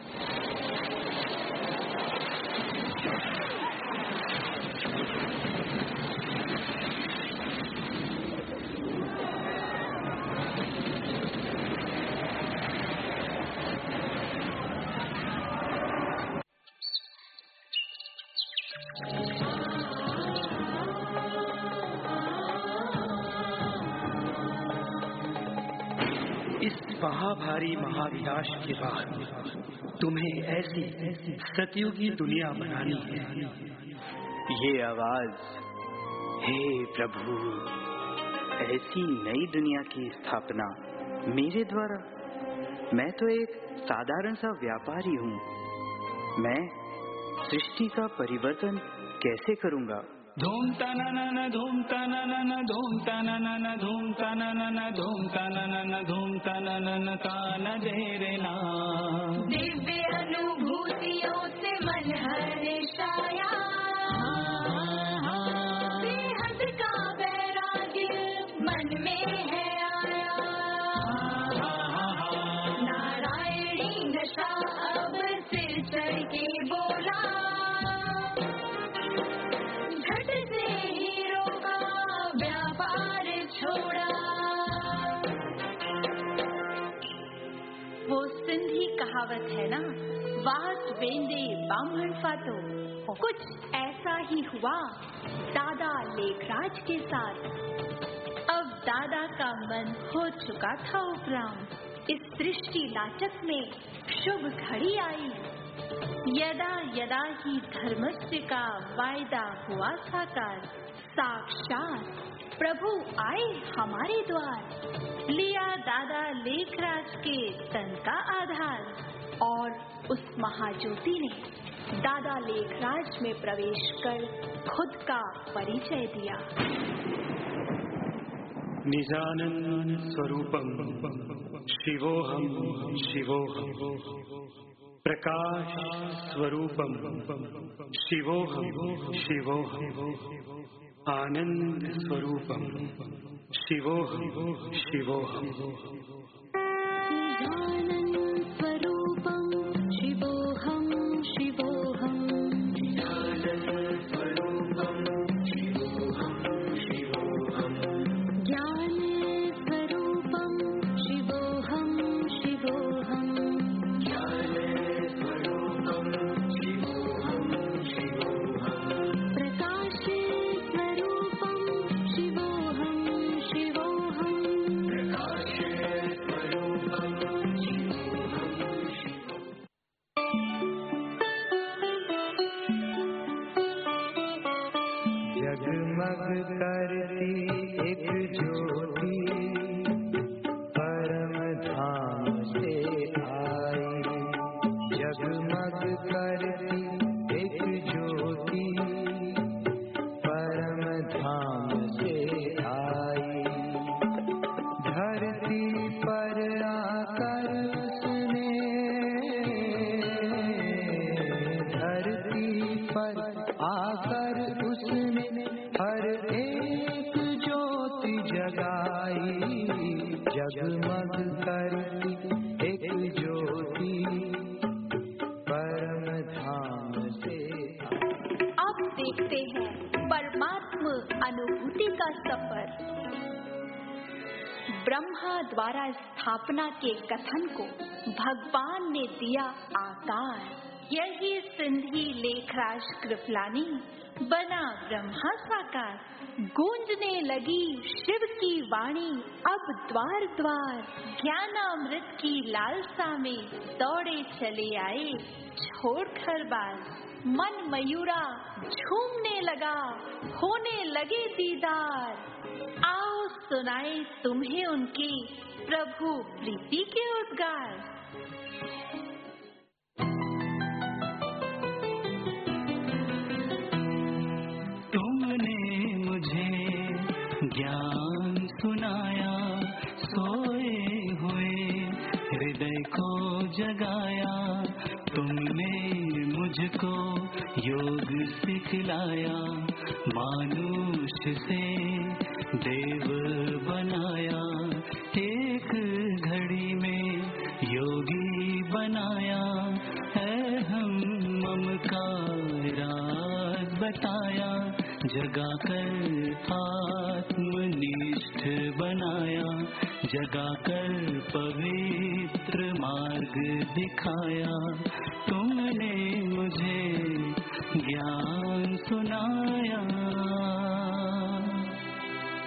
महाभारी महाविनाश के बाद तुम्हें ऐसी सतयुगी दुनिया बनानी है। ये आवाज, हे प्रभु, ऐसी नई दुनिया की स्थापना मेरे द्वारा? मैं तो एक साधारण सा व्यापारी हूँ। मैं सृष्टि का परिवर्तन कैसे करूँगा? धूम ताना धूम ताना धूम ताना धूम ताना धूम ताना धूम ताना ताना दे रे ना। दिव्य अनुभूतियों से मन हर्षाया, बेहद का वैराग्य मन में है आया। नारायणी नशा अब सिर चढ़ के बोला, झट से हीरो का व्यापार छोड़ा। वो सिंधी कहावत है ना, बात वेंदे बामण फातो। कुछ ऐसा ही हुआ दादा लेखराज के साथ। अब दादा का मन हो चुका था उपराम। इस सृष्टि नाटक में शुभ घड़ी आई। यदा यदा ही धर्मस्य का वायदा हुआ साकार, साक्षात प्रभु आए हमारे द्वार। लिया दादा लेखराज के तन का आधार, और उस महाज्योति ने दादा लेखराज में प्रवेश कर खुद का परिचय दिया। निजानंद स्वरूपम शिवोहम शिवोहम, प्रकाश स्वरूपम शिवोहम शिवोहम, आनंद स्वरूपम शिवोहम शिवोहम। ब्रह्मा द्वारा स्थापना के कथन को भगवान ने दिया आकार। यही सिंधी लेखराज कृपलानी बना ब्रह्मा साकार। गूंजने लगी शिव की वाणी अब द्वार द्वार। ज्ञानामृत की लालसा में दौड़े चले आए छोड़ घर बार। मन मयूरा झूमने लगा, होने लगे दीदार। आओ सुनाए तुम्हें उनकी प्रभु प्रीति के उद्गार। तुमने मुझे ज्ञान सुनाया, सोए हुए हृदय को जगाया। तुमने मुझको योग सिखलाया, मानुष से देव बनाया। एक घड़ी में योगी बनाया है, हम मम का राज बताया। जगाकर आत्मनिष्ठ बनाया, जगाकर पवित्र मार्ग दिखाया। तुमने मुझे ज्ञान सुनाया। इन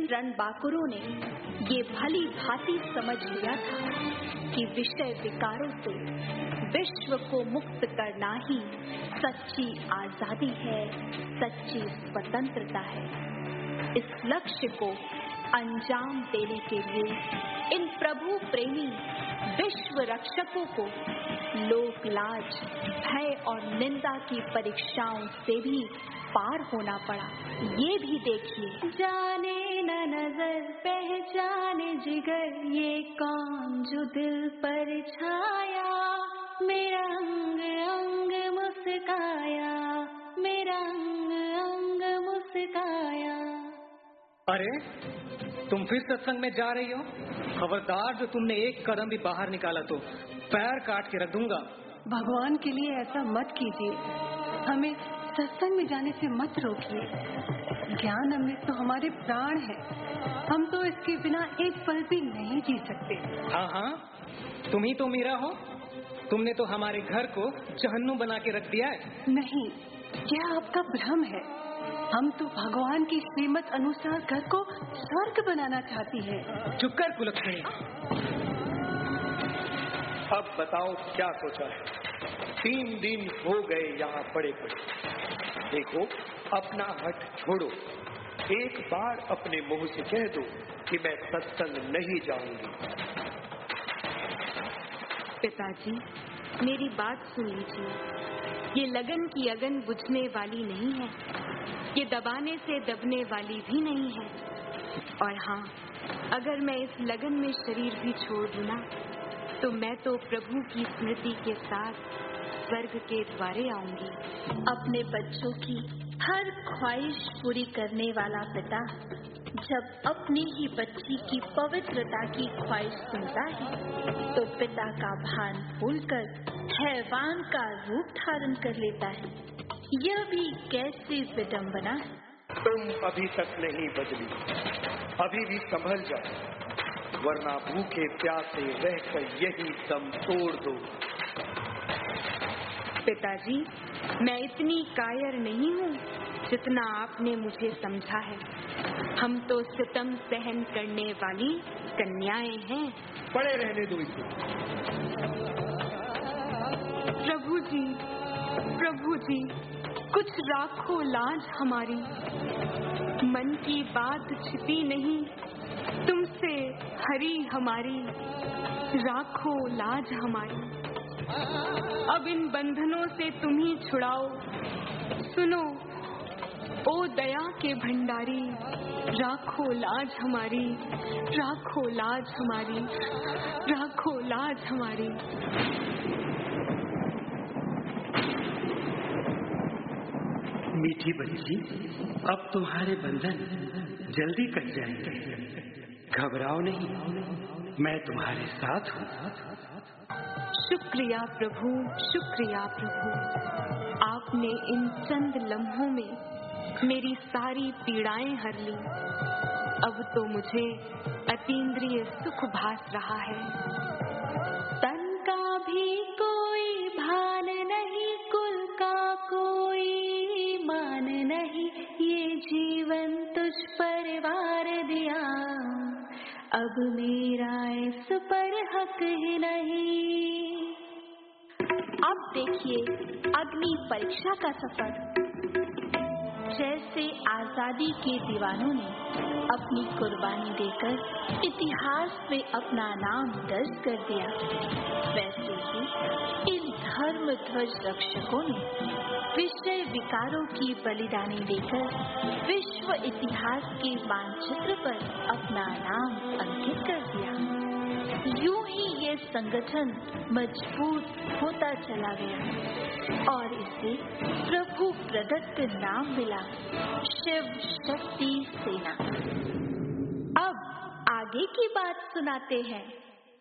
रणबांकुरों ने ये भली भांति समझ लिया था कि विषय विकारों से विश्व को मुक्त करना ही सच्ची आजादी है, सच्ची स्वतंत्रता है। इस लक्ष्य को अंजाम देने के लिए इन प्रभु प्रेमी विश्व रक्षकों को लोक लाज, भय और निंदा की परीक्षाओं से भी पार होना पड़ा। ये भी देखिए, जाने न नजर पहचाने जिगर, ये कौन जो दिल पर छाया, मेरा अंग अंग मुस्काया, मेरा अंग अंग मुस्काया। अरे तुम फिर सत्संग में जा रही हो? खबरदार, जो तुमने एक कदम भी बाहर निकाला तो पैर काट के रख दूंगा। भगवान के लिए ऐसा मत कीजिए, हमें सत्संग में जाने से मत रोकिए। ज्ञान अमृत तो हमारे प्राण है, हम तो इसके बिना एक पल भी नहीं जी सकते। हाँ हाँ, तुम ही तो मीरा हो। तुमने तो हमारे घर को जहन्नुम बना के रख दिया है। नहीं, यह आपका भ्रम है। हम तो भगवान की श्रीमत अनुसार घर को स्वर्ग बनाना चाहती है। चुप कर कुलक्षणी। अब बताओ क्या सोचा है? 3 दिन हो गए यहाँ पड़े पड़े। देखो, अपना हट छोड़ो। एक बार अपने मुंह से कह दो कि मैं सत्संग नहीं जाऊंगी। पिताजी, मेरी बात सुन लीजिए। ये लगन की अगन बुझने वाली नहीं है, ये दबाने से दबने वाली भी नहीं है। और हाँ, अगर मैं इस लगन में शरीर भी छोड़ दूं ना, तो मैं तो प्रभु की स्मृति के साथ स्वर्ग के द्वारे आऊंगी। अपने बच्चों की हर ख्वाहिश पूरी करने वाला पिता जब अपनी ही बच्ची की पवित्रता की ख्वाहिश सुनता है तो पिता का भान भूलकर हैवान का रूप धारण कर लेता है। यह भी कैसी विडंबना है। तुम अभी तक नहीं बदली, अभी भी संभल जाओ, वरना भूखे प्यासे रहकर यही दम तोड़ दो। पिताजी, मैं इतनी कायर नहीं हूँ जितना आपने मुझे समझा है। हम तो सितम सहन करने वाली कन्याएं हैं। पड़े रहने दो इसे। प्रभु जी, कुछ राखो लाज हमारी। मन की बात छिपी नहीं, तुमसे हरी हमारी। राखो लाज हमारी। अब इन बंधनों से तुम ही छुड़ाओ। सुनो ओ दया के भंडारी, राखो लाज हमारी, राखो लाज हमारी, राखो लाज हमारी। मीठी बच्ची, अब तुम्हारे बंधन जल्दी कट जाएंगे। घबराओ नहीं, मैं तुम्हारे साथ हूँ। शुक्रिया प्रभु, शुक्रिया प्रभु। आपने इन चंद लम्हों में मेरी सारी पीड़ाएं हर ली। अब तो मुझे अतीन्द्रिय सुख भास रहा है। तन का भी कोई भान नहीं, कुल का कोई मान नहीं, ये जीवन तुझ पर वार दिया, अब मेरा इस पर हक ही नहीं। अब देखिए अग्नि परीक्षा का सफर। जैसे आजादी के दीवानों ने अपनी कुर्बानी देकर इतिहास में अपना नाम दर्ज कर दिया, वैसे ही इन धर्म ध्वज रक्षकों ने विषय विकारों की बलिदानी देकर विश्व इतिहास के मानचित्र पर अपना नाम अंकित कर दिया। यूं ही ये संगठन मजबूत होता चला गया और इसे प्रभु प्रदत्त नाम मिला, शिव शक्ति सेना। अब आगे की बात सुनाते हैं।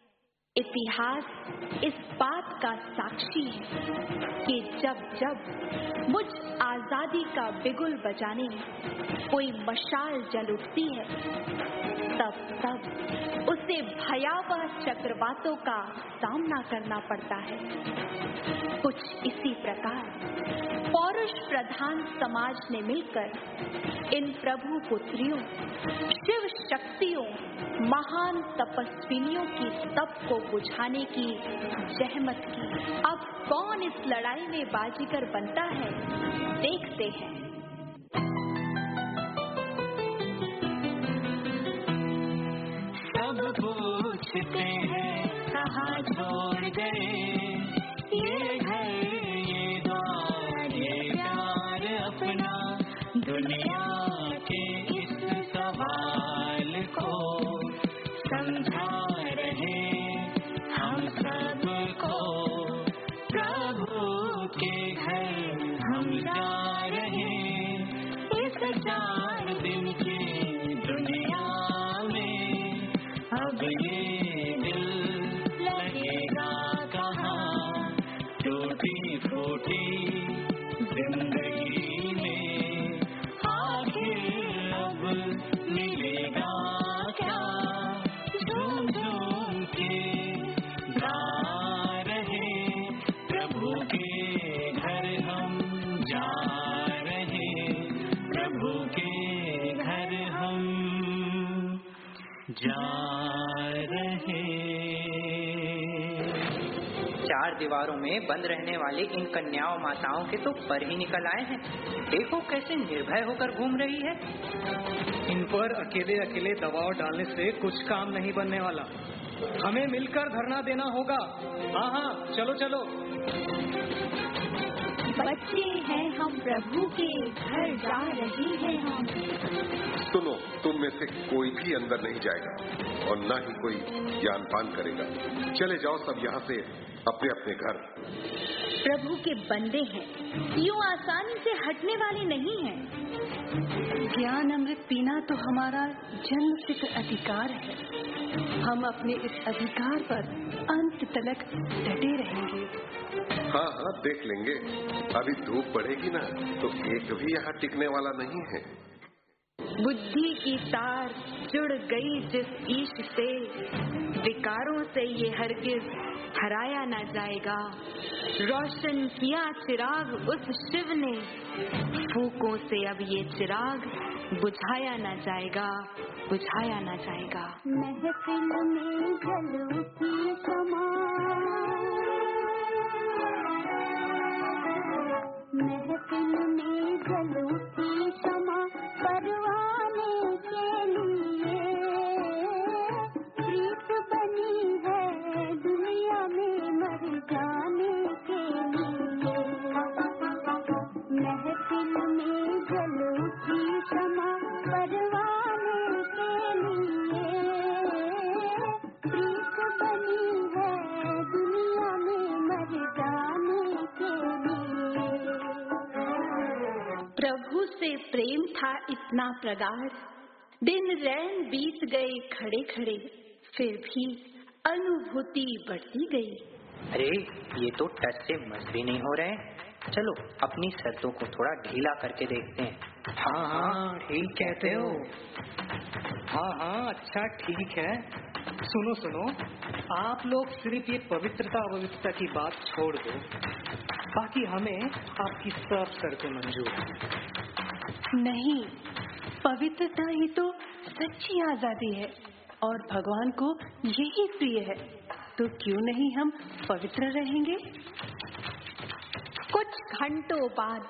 इतिहास इस बात का साक्षी है कि जब जब मुझ आजादी का बिगुल बजाने कोई मशाल जल उठती है, तब तब उसे भयावह चक्रवातों का सामना करना पड़ता है। कुछ इसी प्रकार पौरुष प्रधान समाज ने मिलकर इन प्रभु पुत्रियों, शिव शक्तियों, महान तपस्विनियों की तप को बुझाने की जहमत की। अब कौन इस लड़ाई में बाजीगर बनता है, देखते हैं। सब पूछते हैं कहाँ छोड़ गए ये घर, ये द्वार, ये प्यार अपना। दुनिया के इस सवाल को समझा रहे हम सबको। प्रभु के घर हम जा रहे इस 4 दिन की दुनिया में। अब ये दिल लगेगा कहाँ, टूटी फूटी जिंदगी में। आखिर अब मिलेगा क्या, झूम झूम के गा रहे प्रभु के घर हम जा रहे, प्रभु के घर हम जा रहे। 4 दीवारों में बंद रहने वाली इन कन्याओं माताओं के तो पर ही निकल आए हैं। देखो कैसे निर्भय होकर घूम रही है। इन पर अकेले अकेले दबाव डालने से कुछ काम नहीं बनने वाला। हमें मिलकर धरना देना होगा। हाँ हाँ, चलो चलो। बच्चे हैं हम, प्रभु के घर जा रहे हैं हम। सुनो, तुम में से कोई भी अंदर नहीं जाएगा और न ही कोई ज्ञानपान करेगा। चले जाओ सब यहाँ से अपने अपने घर। प्रभु के बंदे हैं, यूं आसानी से हटने वाले नहीं हैं। ज्ञान अमृत पीना तो हमारा जन्मसिद्ध अधिकार है। हम अपने इस अधिकार पर अंत तक डटे रहेंगे। हाँ हाँ, देख लेंगे। अभी धूप बढ़ेगी ना तो एक भी यहाँ टिकने वाला नहीं है। बुद्धि की तार जुड़ गई जिस ईश से, विकारों से ये हरगिज हराया न जाएगा। रोशन किया चिराग उस शिव ने, फूकों से अब ये चिराग बुझाया न जाएगा, बुझाया न जाएगा। महफिल में जलती समा, महफिल में जलती समा, परवाने के लिए प्रीत बनी है दुनिया में मर जाने के लिए। महफिल में जलती समा, परवाने के लिए प्रीत बनी है दुनिया में मर जाने के लिए। प्रभु से प्रेम था इतना प्रगाढ़, दिन रैन बीत गए खड़े खड़े, फिर भी अनुभूति बढ़ती गई। अरे ये तो टच से मस भी नहीं हो रहे। चलो अपनी शर्तों को थोड़ा ढीला करके देखते हैं। हाँ हाँ, ठीक कहते हो। हाँ हाँ, अच्छा ठीक है। सुनो सुनो, आप लोग सिर्फ ये पवित्रता अवित्रता की बात छोड़ दो, बाकी हमें आपकी सब शर्तें मंजूर हैं। नहीं, पवित्रता ही तो सच्ची आजादी है और भगवान को यही प्रिय है, तो क्यों नहीं हम पवित्र रहेंगे। कुछ घंटों बाद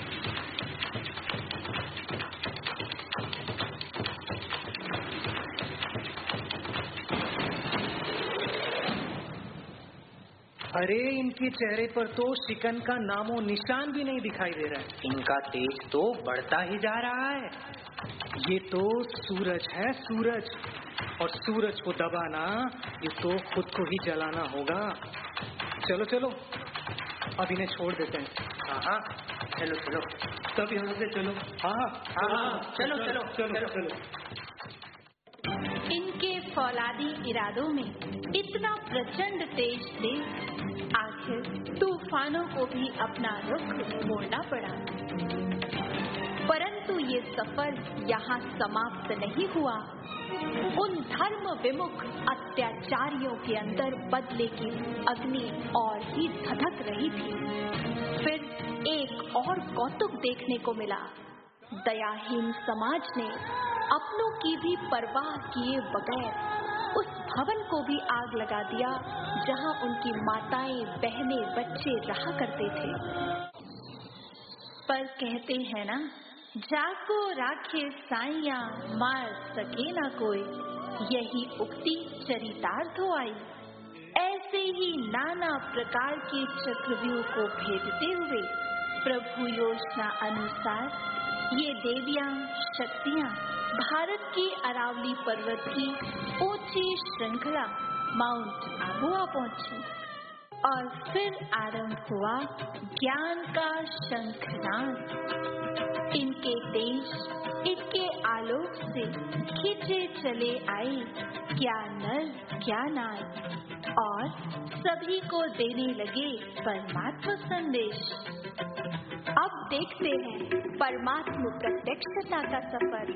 अरे इनके चेहरे पर तो शिकन का नामो निशान भी नहीं दिखाई दे रहा है। इनका तेज तो बढ़ता ही जा रहा है। ये तो सूरज है, सूरज, और सूरज को दबाना ये तो खुद को ही जलाना होगा। चलो चलो, अब इन्हें छोड़ देते हैं। हाँ हाँ, चलो चलो, सब यहाँ से चलो। हाँ हाँ, चलो चलो चलो चलो। इनके फौलादी इरादों में इतना प्रचंड तेज थे। आखिर तूफानों को भी अपना रुख मोड़ना पड़ा। परंतु ये सफर यहाँ समाप्त नहीं हुआ। उन धर्म विमुख अत्याचारियों के अंदर बदले की अग्नि और ही धधक रही थी। फिर एक और कौतुक देखने को मिला। दयाहीन समाज ने अपनों की भी परवाह किए बगैर उस भवन को भी आग लगा दिया जहां उनकी माताएं, बहनें, बच्चे रहा करते थे। पर कहते हैं ना, जाको राखे साइया मार सके ना कोई, यही उक्ति चरितार्थ हो आई। ऐसे ही नाना प्रकार के चक्रव्यूह को भेदते हुए प्रभु योजना अनुसार ये देवियां, शक्तियां भारत की अरावली पर्वत की ऊंची श्रृंखला माउंट आबुआ पहुंची और फिर आरंभ हुआ ज्ञान का शंखनाद। इनके तेज, इनके आलोक से खींचे चले आए क्या नर क्या नार और सभी को देने लगे परमात्मा संदेश। अब देखते हैं परमात्मा प्रत्यक्षता का सफर।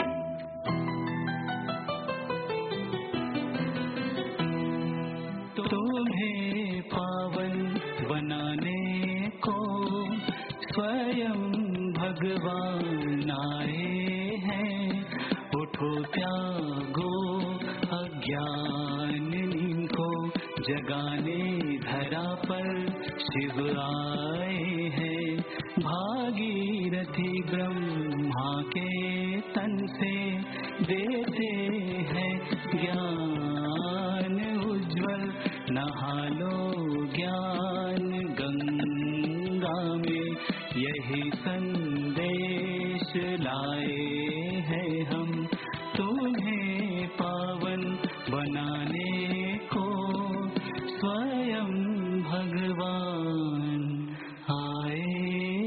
तुम्हें पावन बनाने को स्वयं भगवान आए हैं। उठो त्यागो अज्ञान इनको जगाने धरा पर शिव आए हैं। भागीरथी ब्रह्मा के तन से देते हैं ज्ञान उज्ज्वल। नहा लो ज्ञान गंगा में, यही संदेश लाए हैं हम। तुम्हें पावन बनाने को स्वयं भगवान आए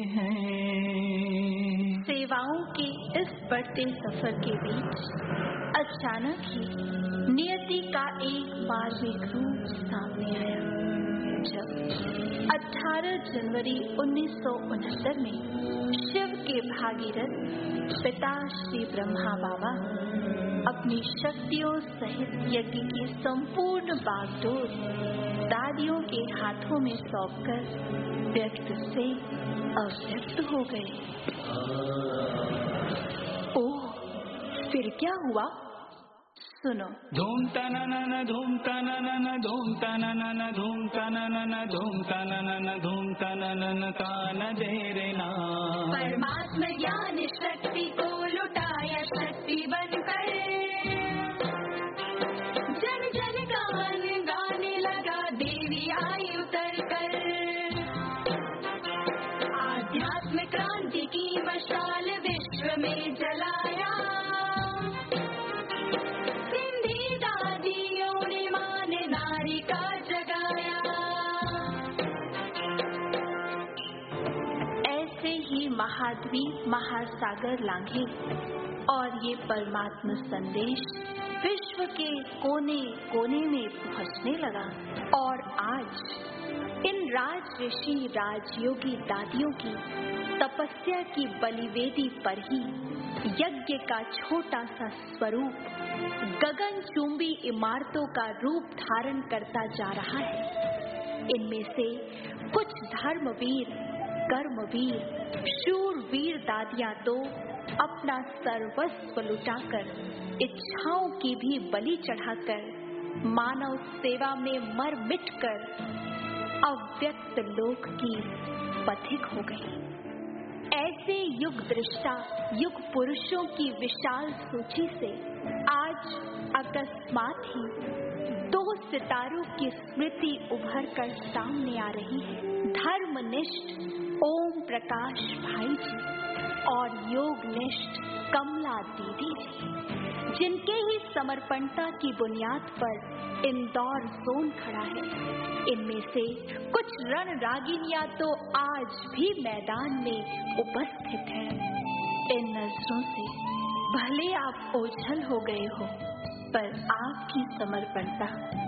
हैं। सेवाओं के इस बढ़ते सफर के बीच अचानक ही नियति का एक मार्मिक रूप सामने आया। जब 18 जनवरी 1969 में शिव के भागीरथ पिता श्री ब्रह्मा बाबा अपनी शक्तियों सहित यज्ञ की संपूर्ण बागडोर दादियों के हाथों में सौंपकर व्यक्त से अव्यक्त हो गए। ओह, फिर क्या हुआ? सुनो। धूम तननन धूम तननन धूम तननन धूम तननन धूम तननन धूम तननन कान दे रे ना। परमात्मा ज्ञान शक्ति को लुटाया शक्ति बनकर, जन जन गान गाने लगा देवी आई उतर कर। आध्यात्म क्रांति की मशाल विश्व में जलाया, महाद्वीप महासागर लांघे और ये परमात्मा संदेश विश्व के कोने कोने में पहुंचने लगा। और आज इन राज ऋषि राजयोगी दादियों की तपस्या की बलिवेदी पर ही यज्ञ का छोटा सा स्वरूप गगन चुंबी इमारतों का रूप धारण करता जा रहा है। इनमें से कुछ धर्मवीर, कर्मवीर, शूरवीर दादियां तो अपना सर्वस्व लुटाकर, इच्छाओं की भी बलि चढ़ाकर, मानव सेवा में मर मिटकर अव्यक्त लोक की पथिक हो गई। ऐसे युग दृष्टा, युग पुरुषों की विशाल सूची से आज अकस्मात ही 2 सितारों की स्मृति उभर कर सामने आ रही है। धर्मनिष्ठ ओम प्रकाश भाई जी और योगनिष्ठ कमला दीदी जी, जिनके ही समर्पणता की बुनियाद पर इंदौर जोन खड़ा है। इनमें से कुछ रणरागिनियां तो आज भी मैदान में उपस्थित हैं। इन नजरों से भले आप ओझल हो गए हो, पर आपकी समर्पणता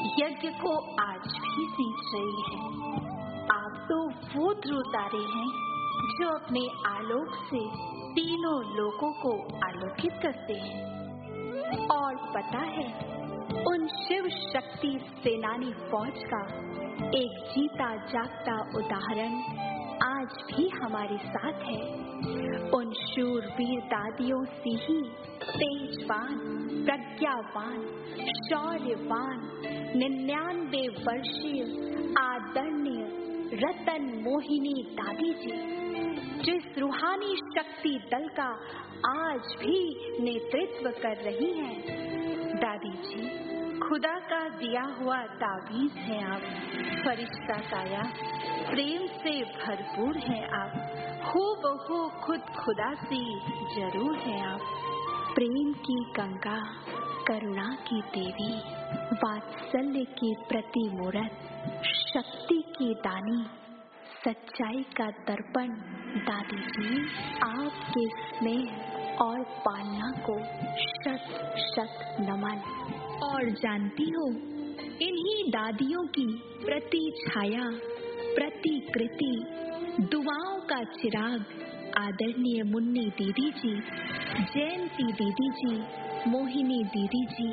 यज्ञ को आज भी सींच रही है। आप तो वो ध्रुव तारे हैं जो अपने आलोक से तीनों लोकों को आलोकित करते हैं। और पता है, उन शिव शक्ति सेनानी फौज का एक जीता जागता उदाहरण आज भी हमारे साथ है। उन शूरवीर दादियों से ही तेजवान, प्रज्ञावान, शौर्यवान 99 वर्षीय आदरणीय रतन मोहिनी दादी जी, जिस रूहानी शक्ति दल का आज भी नेतृत्व कर रही हैं। दादी जी, खुदा का दिया हुआ ताबीज है आप, फरिश्ता काया, प्रेम से भरपूर है आप, हूबहू खुद खुदा सी जरूर है आप। प्रेम की गंगा, करुणा की देवी, वात्सल्य की प्रतिमूर्त, शक्ति की दानी, सच्चाई का दर्पण दादी जी, आपके स्नेह और पालना को शत शत नमन। और जानती हो, इन्हीं दादियों की प्रति छाया, प्रतिकृति, दुआओं का चिराग आदरणीय मुन्नी दीदी जी, जयंती दीदी जी, मोहिनी दीदी जी,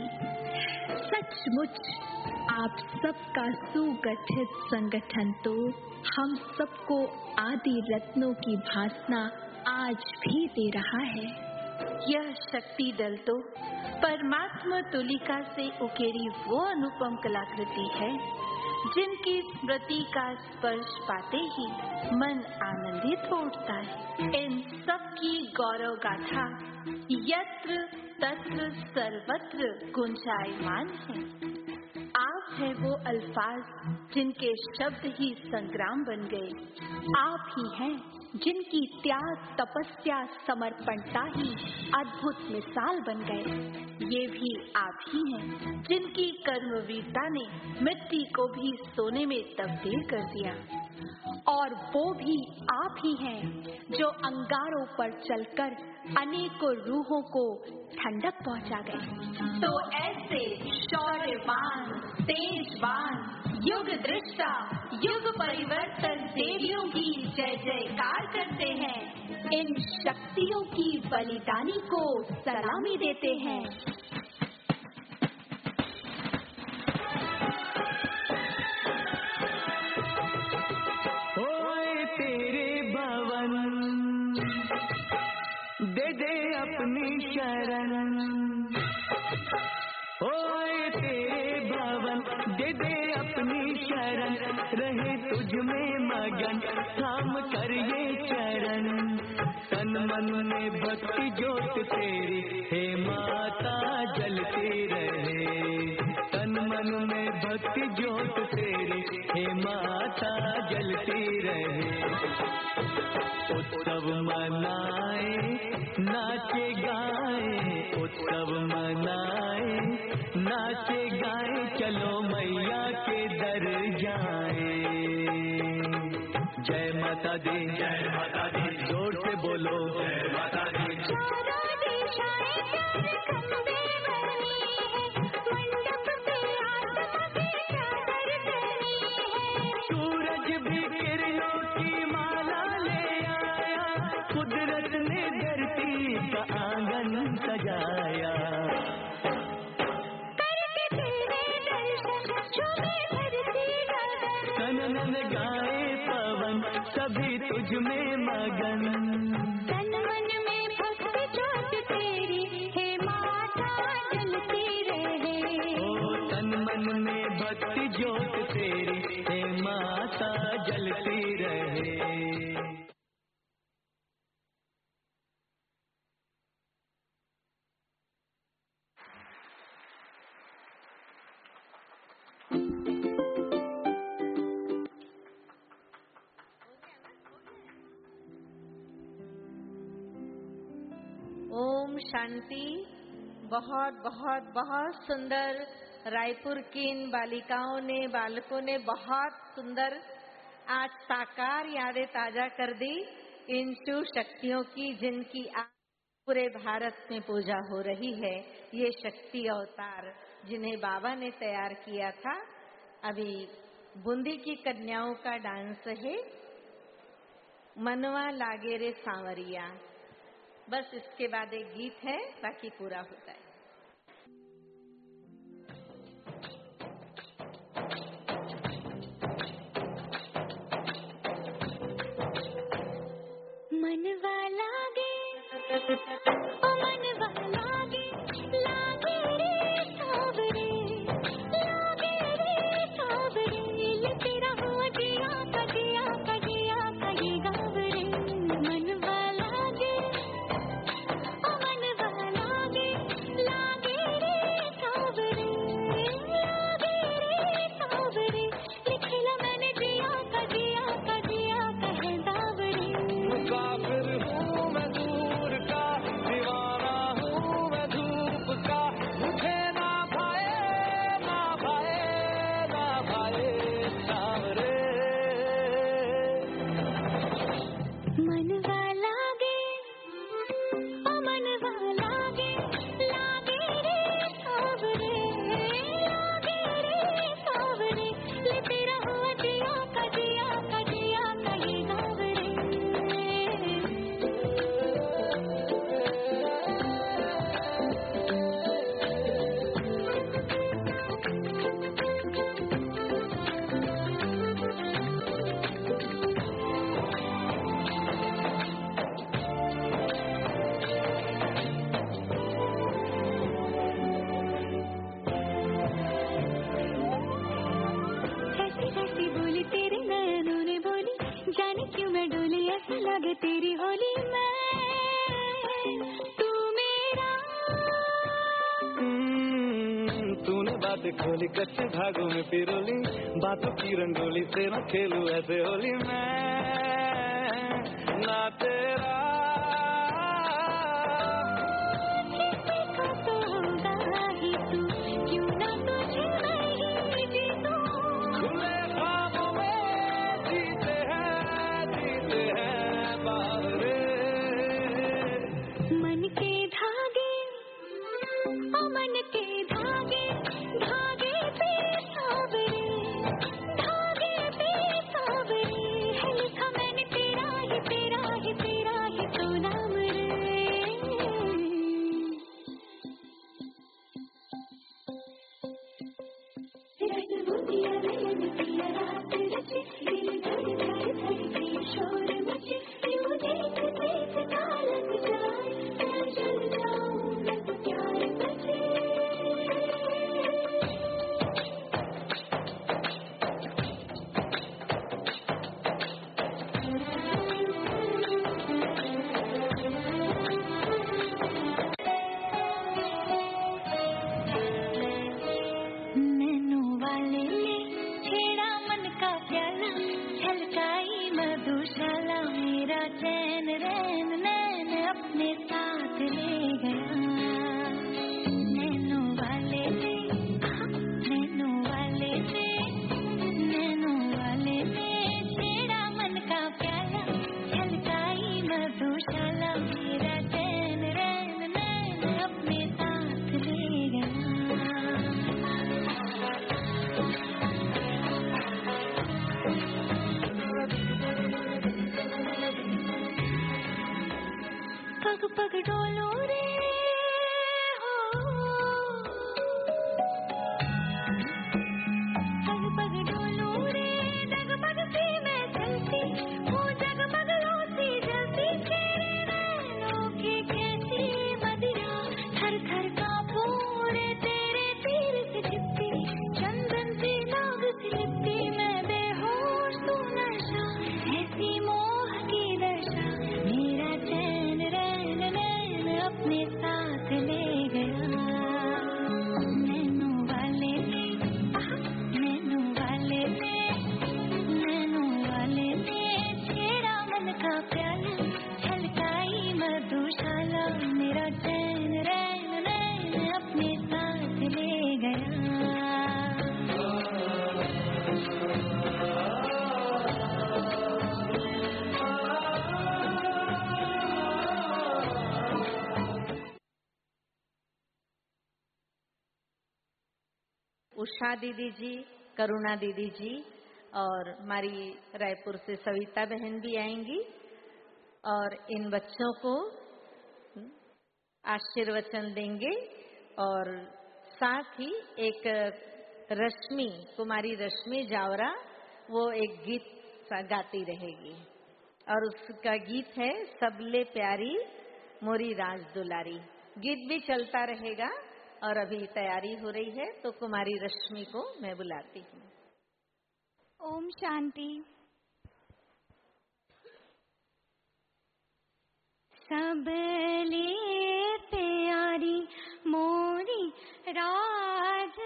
सचमुच आप सबका सुगठित संगठन तो हम सबको आदि रत्नों की भासना आज भी दे रहा है। यह शक्ति दल तो परमात्मा तुलिका से उकेरी वो अनुपम कलाकृति है जिनकी स्मृति का स्पर्श पाते ही मन आनंदित हो उठता है। इन सब की गौरव गाथा यत्र तत्र सर्वत्र गुंजायमान है। आप है वो अल्फाज जिनके शब्द ही संग्राम बन गए। आप ही हैं जिनकी त्याग, तपस्या, समर्पणता ही अद्भुत मिसाल बन गए। ये भी आप ही हैं जिनकी कर्मवीरता ने मिट्टी को भी सोने में तब्दील कर दिया। और वो भी आप ही हैं जो अंगारों पर चलकर अनेकों रूहों को ठंडक पहुंचा गए। तो ऐसे शौर्यवान, तेजवान, युग दृष्टा, युग परिवर्तन देवियों की जय जयकार करते हैं। इन शक्तियों की बलिदानी को सलामी देते हैं। ओए तेरे भवन दे दे अपनी शरण, ओए तेरे भवन दे दे अपनी शरण, रहे तुझ में मगन थाम कर ये चरण। तन मन में भक्ति ज्योत तेरी हे माता जलती रहे, तन मन में भक्ति ज्योत तेरी हे माता जलती रहे। उत्सव मनाए नाचे गाए, उत्सव मनाए नाचे गाए, चलो मैया के दर जाए। जय माता दी, जय माता दी, जोर से बोलो जय माता दी। सूरज भी किरणों की माला ले आया, कुदरत ने धरती का आंगन सजाया। कनन गाए पवन सभी तुझ में मगन, तन मन में भक्ति ज्योत तेरी हे माता जलती रहे। ओ तन मन में भक्ति ज्योत तेरी हे माता जलती रहे। ओम शांति। बहुत बहुत बहुत सुंदर रायपुर की इन बालिकाओं ने, बालकों ने बहुत सुंदर आज साकार यादें ताजा कर दी इन शिव शक्तियों की, जिनकी आज पूरे भारत में पूजा हो रही है। ये शक्ति अवतार जिन्हें बाबा ने तैयार किया था। अभी बूंदी की कन्याओं का डांस है, मनवा लागे रे सांवरिया। बस इसके बाद एक गीत है, बाकी पूरा होता है। मनवा लागे ओ मनवा लागे, लागे रे सांवरे, लागे रे सांवरे, ले तेरा हो जिया कजिया कजिया कही गावरे। मनवा लागे ओ मनवा लागे, लागे रे सांवरे, लागे रे सांवरे, लिखला मैंने जिया कजिया कजिया कहे दावरे। मुसाफिर हूँ मैं दूर का, दीवाना हूँ मैं धूप का, मुझे ना भाए ना भाए ना भाए सांवरे। मनवा लागे ओ मनवा लागे, लागे रे सांवरे, लागे रे सांवरे, ले तेरा हो जिया कजिया कजिया कही गावरे। कैसी कैसी बोली तेरे नैनों ने बोली, जाने क्यों मैं डोली, ऐसा लगे तेरी होली में तू मेरा। तूने बातें खोली कच्चे धागों में पिरोली, बातों की रंगोली से न खेलूं ऐसे होली मैं ना तेरा। किसी को तो होगा ही तू, क्यों ना तुझे मैं ही जीतूं। खुले ख्वाबों में जीते हैं बावरे। मन के धागे ओ मन के धागे, धागे पे सांवरे, धागे पे सांवरे, है लिखा मैंने तेरा ही तेरा ही तेरा ही तो नाम रे। रंग मोतिया नयन पिया रात रचे, दिल धड़ धड़ धड़के शोर मचे, यूं देख देख तालक जाए, मैं जल जाऊं मैं तो प्यार बचे। नैनों वाले ने छेड़ा मन का प्याला, छलकाई मधुशाला, मेरा चैन रैन नैन अपने साथ ले गया। नैनों वाले ने, नैनों वाले ने, नैनों वाले ने छेड़ा मन का प्याला, छलकाई मधुशाला, मेरा चैन रैन नैन अपने साथ ले गया। पग पग डोलो रे हो, पग पग डोलो रे, डगमग सी मैं चलती हूँ, जगमग लोती जलती, तेरे नैनों की कैसी मदिरा, थर थर कांपूं रे तेरे तीर से चिपती, चंदन सी नाग सी लिपटी, मैं बेहोश तू नशा, ऐसी मोह की दशा, मेरा चैन रैन नैन अपने उषा दीदी जी, करुणा दीदी जी और हमारी रायपुर से सविता बहन भी आएंगी और इन बच्चों को आशीर्वचन देंगे। और साथ ही एक रश्मि, कुमारी रश्मि जावरा, वो एक गीत गाती रहेगी और उसका गीत है सबले प्यारी मोरी राज दुलारी। गीत भी चलता रहेगा और अभी तैयारी हो रही है, तो कुमारी रश्मि को मैं बुलाती हूँ। ओम शांति। सबले प्यारी मोरी राज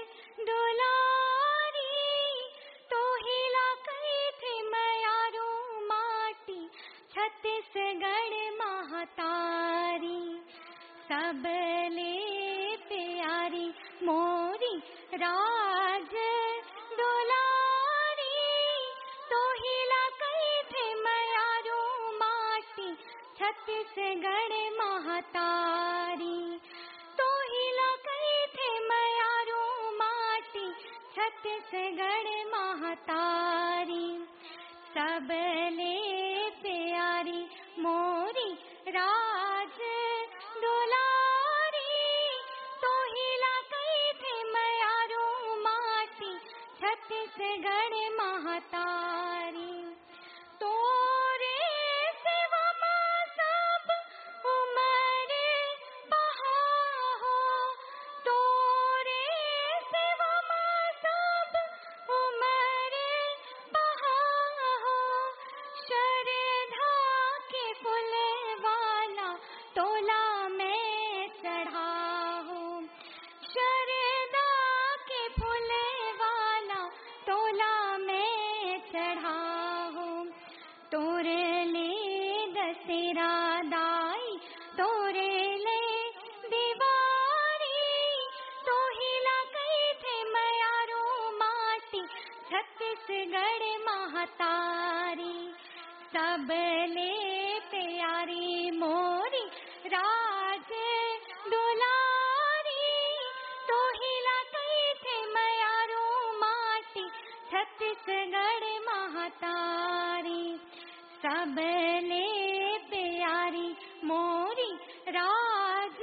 दुलारी, तो हिला कही थे मयारू माटी छत्तीसगढ़ महतारी। सबले प्यारी मोरी राज दुलारी, तो हिला कही थे मयारू माटी छत्तीसगढ़ महतारी। तो हिला कही थे मयारू माटी छत्तीसगढ़ महतारी। सबले प्यारी मोरी राज दुलारी, तो हिला कही थे मयारू माटी छत्तीसगढ़ महतारी। तोरे सेवा माँ सब उमर बहा हो, तोरे सेवा माँ सब उमर बहा हो। श्रद्धा के फूल वाला तोला में चढ़ा हो, श्रद्धा के फूल वाला तोला में चढ़ा हो। तोरे ले दशहरा दाई, तोरे ले दीवारी, तो हिला कही थे मयारू माटी छत्तीसगढ़ महतारी। सबले प्यारी मोरी राज दुलारी, तो हिला कही थे मयारू माटी छत्तीसगढ़ महतारी। सबले प्यारी मोरी राज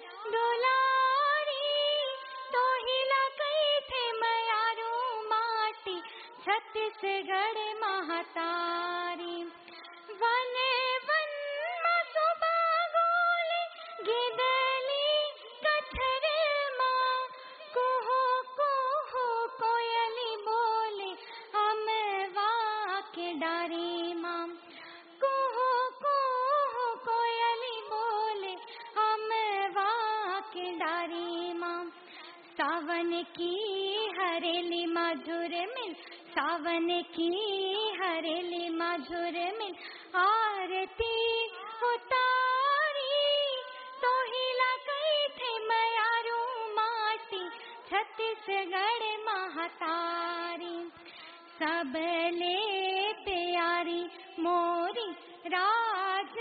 दुलारी, तो हिला कही थे मयारू माटी छत्तीसगढ़ महतारी। वन वन मसुबा गोले गिदली कथर माँ, कुहू कुहू कोयली बोले अमवा के डारी माँ। कुहू कुहू कोयली बोले अमवा के डारी माँ। सावन की हरेली मधुर मिल, सावन की हरेली मधुर मिल आरती उतारी, तो हिला कही थे मयारू माटी छत्तीसगढ़ महतारी। सबले प्यारी मोरी राज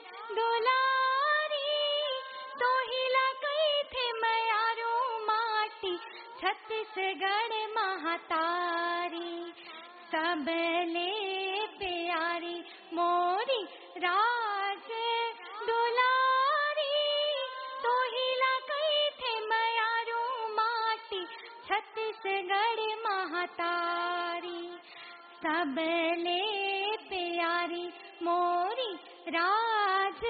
दुलारी, तो हिला कही थे मयारू माटी छत्तीसगढ़ महतारी। सबले प्यारी मोरी राज दुलारी, तो हिला कही थे मयारू माटी छत्तीसगढ़ महतारी। सबले प्यारी मोरी राज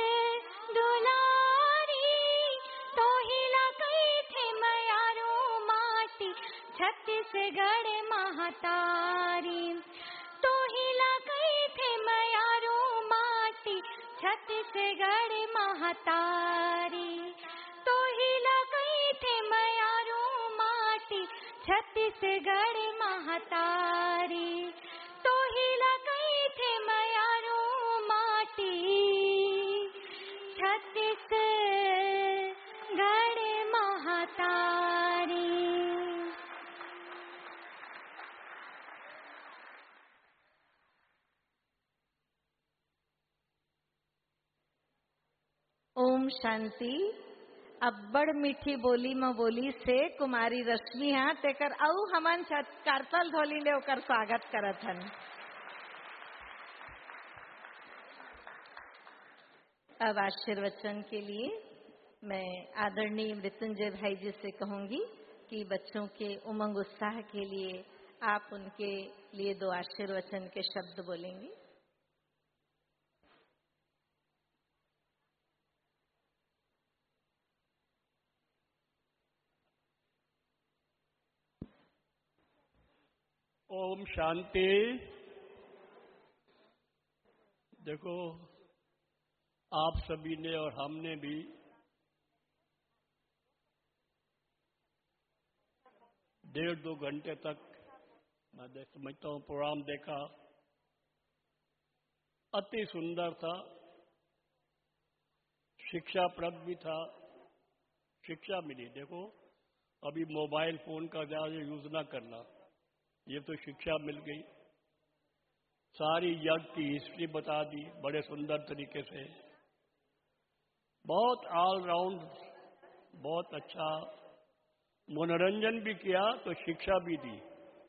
दुलारी, तो हिला कही थे मयारू माटी छत्तीसगढ़ महतारी। तो हिला कही थे मयारू माटी छत्तीसगढ़ महतारी। तो हिला कही थे मयारू माटी छत्तीसगढ़ महतारी। तो हिला कही थे मयारू माटी छत्तीसगढ़ महतारी। ओम शांति। अब्बड़ मीठी बोली में बोली से कुमारी रश्मि हाँ तेकर औ हमन करतल ढोली ने ओकर स्वागत करत हन। अब आशीर्वचन के लिए मैं आदरणीय मृत्युंजय भाई जी से कहूंगी कि बच्चों के उमंग उत्साह के लिए आप उनके लिए 2 आशीर्वचन के शब्द बोलेंगे। ओम शांति। देखो, आप सभी ने और हमने भी डेढ़ 2 घंटे तक मैं समझता हूँ प्रोग्राम देखा। अति सुंदर था, शिक्षाप्रद भी था, शिक्षा मिली। देखो, अभी मोबाइल फोन का ज़्यादा यूज ना करना, ये तो शिक्षा मिल गई। सारी यज्ञ की हिस्ट्री बता दी बड़े सुंदर तरीके से। बहुत ऑलराउंड, बहुत अच्छा मनोरंजन भी किया तो शिक्षा भी दी।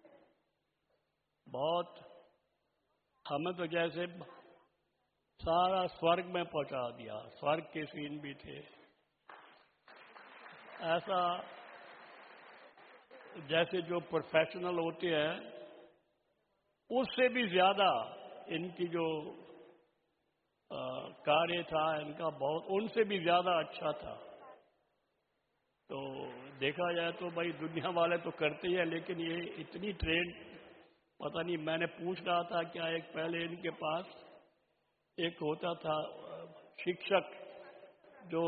बहुत हमें तो जैसे सारा स्वर्ग में पहुंचा दिया, स्वर्ग के सीन भी थे। ऐसा जैसे जो प्रोफेशनल होते हैं उससे भी ज्यादा इनकी जो कार्य था इनका, बहुत उनसे भी ज्यादा अच्छा था। तो देखा जाए तो भाई दुनिया वाले तो करते ही है, लेकिन ये इतनी ट्रेन पता नहीं। मैंने पूछ रहा था क्या, एक पहले इनके पास एक होता था शिक्षक जो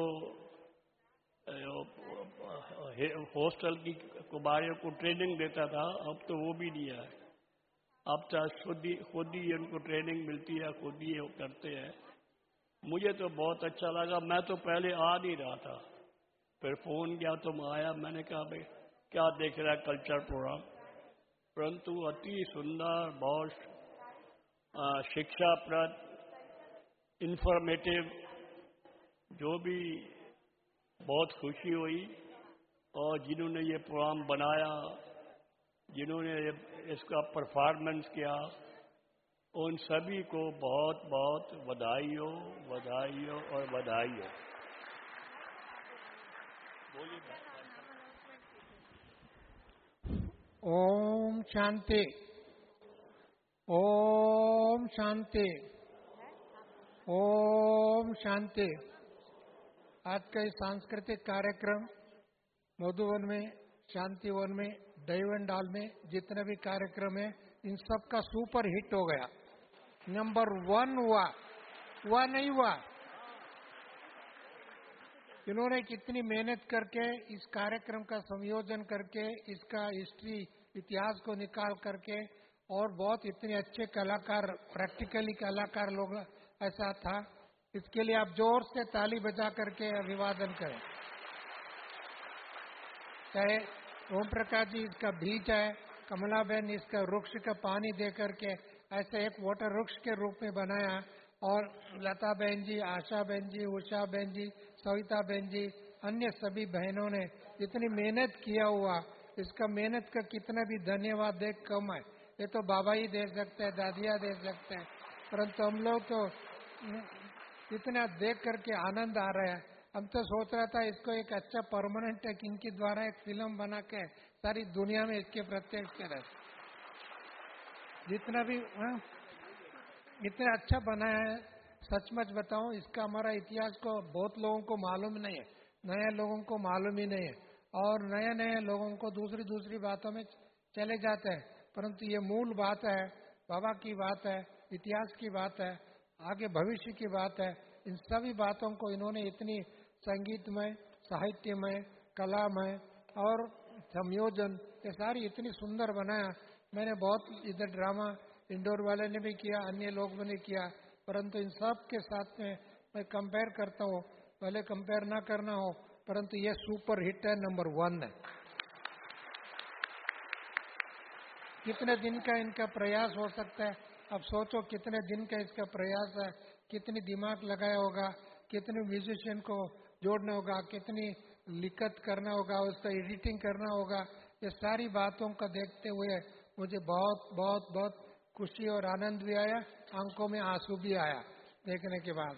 हॉस्टल की कुमारियों को ट्रेनिंग देता था, अब तो वो भी नहीं है। अब तो खुद ही उनको ट्रेनिंग मिलती है, खुद ही वो करते हैं। मुझे तो बहुत अच्छा लगा। मैं तो पहले आ नहीं रहा था, फिर फोन किया तो मैं आया। मैंने कहा भाई क्या देख रहा है कल्चर प्रोग्राम, परंतु अति सुंदर, बहुत शिक्षाप्रद, इंफॉर्मेटिव, जो भी बहुत खुशी हुई। और जिन्होंने ये प्रोग्राम बनाया, जिन्होंने इसका परफॉर्मेंस किया, उन सभी को बहुत बहुत बधाई हो, बधाई हो और बधाई हो। ओम शांति, ओम शांति, ओम शांति। आज का इस सांस्कृतिक कार्यक्रम मधुवन में, शांतिवन में, दैवंडाल में जितने भी कार्यक्रम है, इन सब का सुपर हिट हो गया। नंबर 1 हुआ नहीं हुआ। इन्होंने कितनी मेहनत करके इस कार्यक्रम का संयोजन करके, इसका हिस्ट्री, इतिहास को निकाल करके, और बहुत इतने अच्छे कलाकार, प्रैक्टिकली कलाकार लोग ऐसा था। इसके लिए आप जोर से ताली बजा करके अभिवादन करें। चाहे ओम प्रकाश जी इसका बीज है, कमला बहन इसका वृक्ष का पानी दे करके ऐसे एक वाटर वृक्ष के रूप में बनाया, और लता बहन जी, आशा बहन जी, उषा बहन जी, सविता बहन जी, अन्य सभी बहनों ने इतनी मेहनत किया हुआ, इसका मेहनत का कितना भी धन्यवाद दे कम है। ये तो बाबा ही दे सकते हैं, दादिया दे सकते हैं, परंतु हम लोग तो इतना देख करके आनंद आ रहा है। हम तो सोच रहा था इसको एक अच्छा परमानेंट है, इनके द्वारा एक फिल्म बना के सारी दुनिया में इसके प्रत्यक्ष करें। जितना भी इतना अच्छा बनाया है, सचमुच बताऊं, इसका हमारा इतिहास को बहुत लोगों को मालूम नहीं है, नए लोगों को मालूम ही नहीं है, और नए नए लोगों को दूसरी दूसरी बातों में चले जाते हैं। परंतु ये मूल बात है, बाबा की बात है, इतिहास की बात है, आगे भविष्य की बात है। इन सभी बातों को इन्होंने इतनी संगीतमय, साहित्यमय, कलामय और संयोजन, ये सारी इतनी सुंदर बनाया। मैंने बहुत इधर ड्रामा इंडोर वाले ने भी किया, अन्य लोगों ने किया, परंतु इन सब के साथ में मैं कंपेयर करता हूँ, पहले कंपेयर ना करना हो, परंतु ये सुपर हिट है, नंबर 1 है। कितने दिन का इनका प्रयास हो सकता है, अब सोचो कितने दिन का इसका प्रयास है, कितनी दिमाग लगाया होगा, कितने म्यूजिशियन को जोड़ना होगा, कितनी लिखत करना होगा, उसका एडिटिंग करना होगा। ये सारी बातों का देखते हुए मुझे बहुत बहुत बहुत खुशी और आनंद भी आया, आंखों में आंसू भी आया देखने के बाद।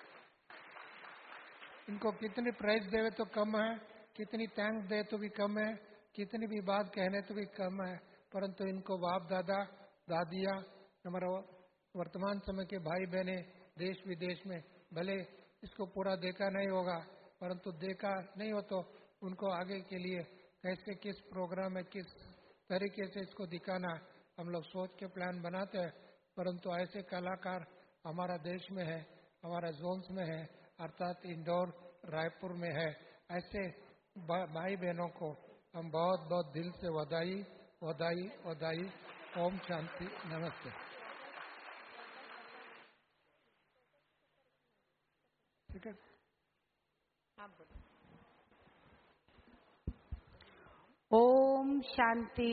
इनको कितनी प्राइज देवे तो कम है, कितनी थैंक्स दे तो भी कम है, कितनी भी बात कहने तो भी कम है, परंतु इनको बाप दादा दादियाँ, हमारा वर्तमान समय के भाई बहने देश विदेश में, भले इसको पूरा देखा नहीं होगा, परंतु देखा नहीं हो तो उनको आगे के लिए कैसे किस प्रोग्राम में किस तरीके से इसको दिखाना हम लोग सोच के प्लान बनाते हैं। परंतु ऐसे कलाकार हमारा देश में है, हमारा जोन्स में है, अर्थात इंदौर रायपुर में है। ऐसे भाई बहनों को हम बहुत बहुत दिल से बधाई बधाई बधाई। ओम शांति, नमस्ते। ठीक है, ओम शांति।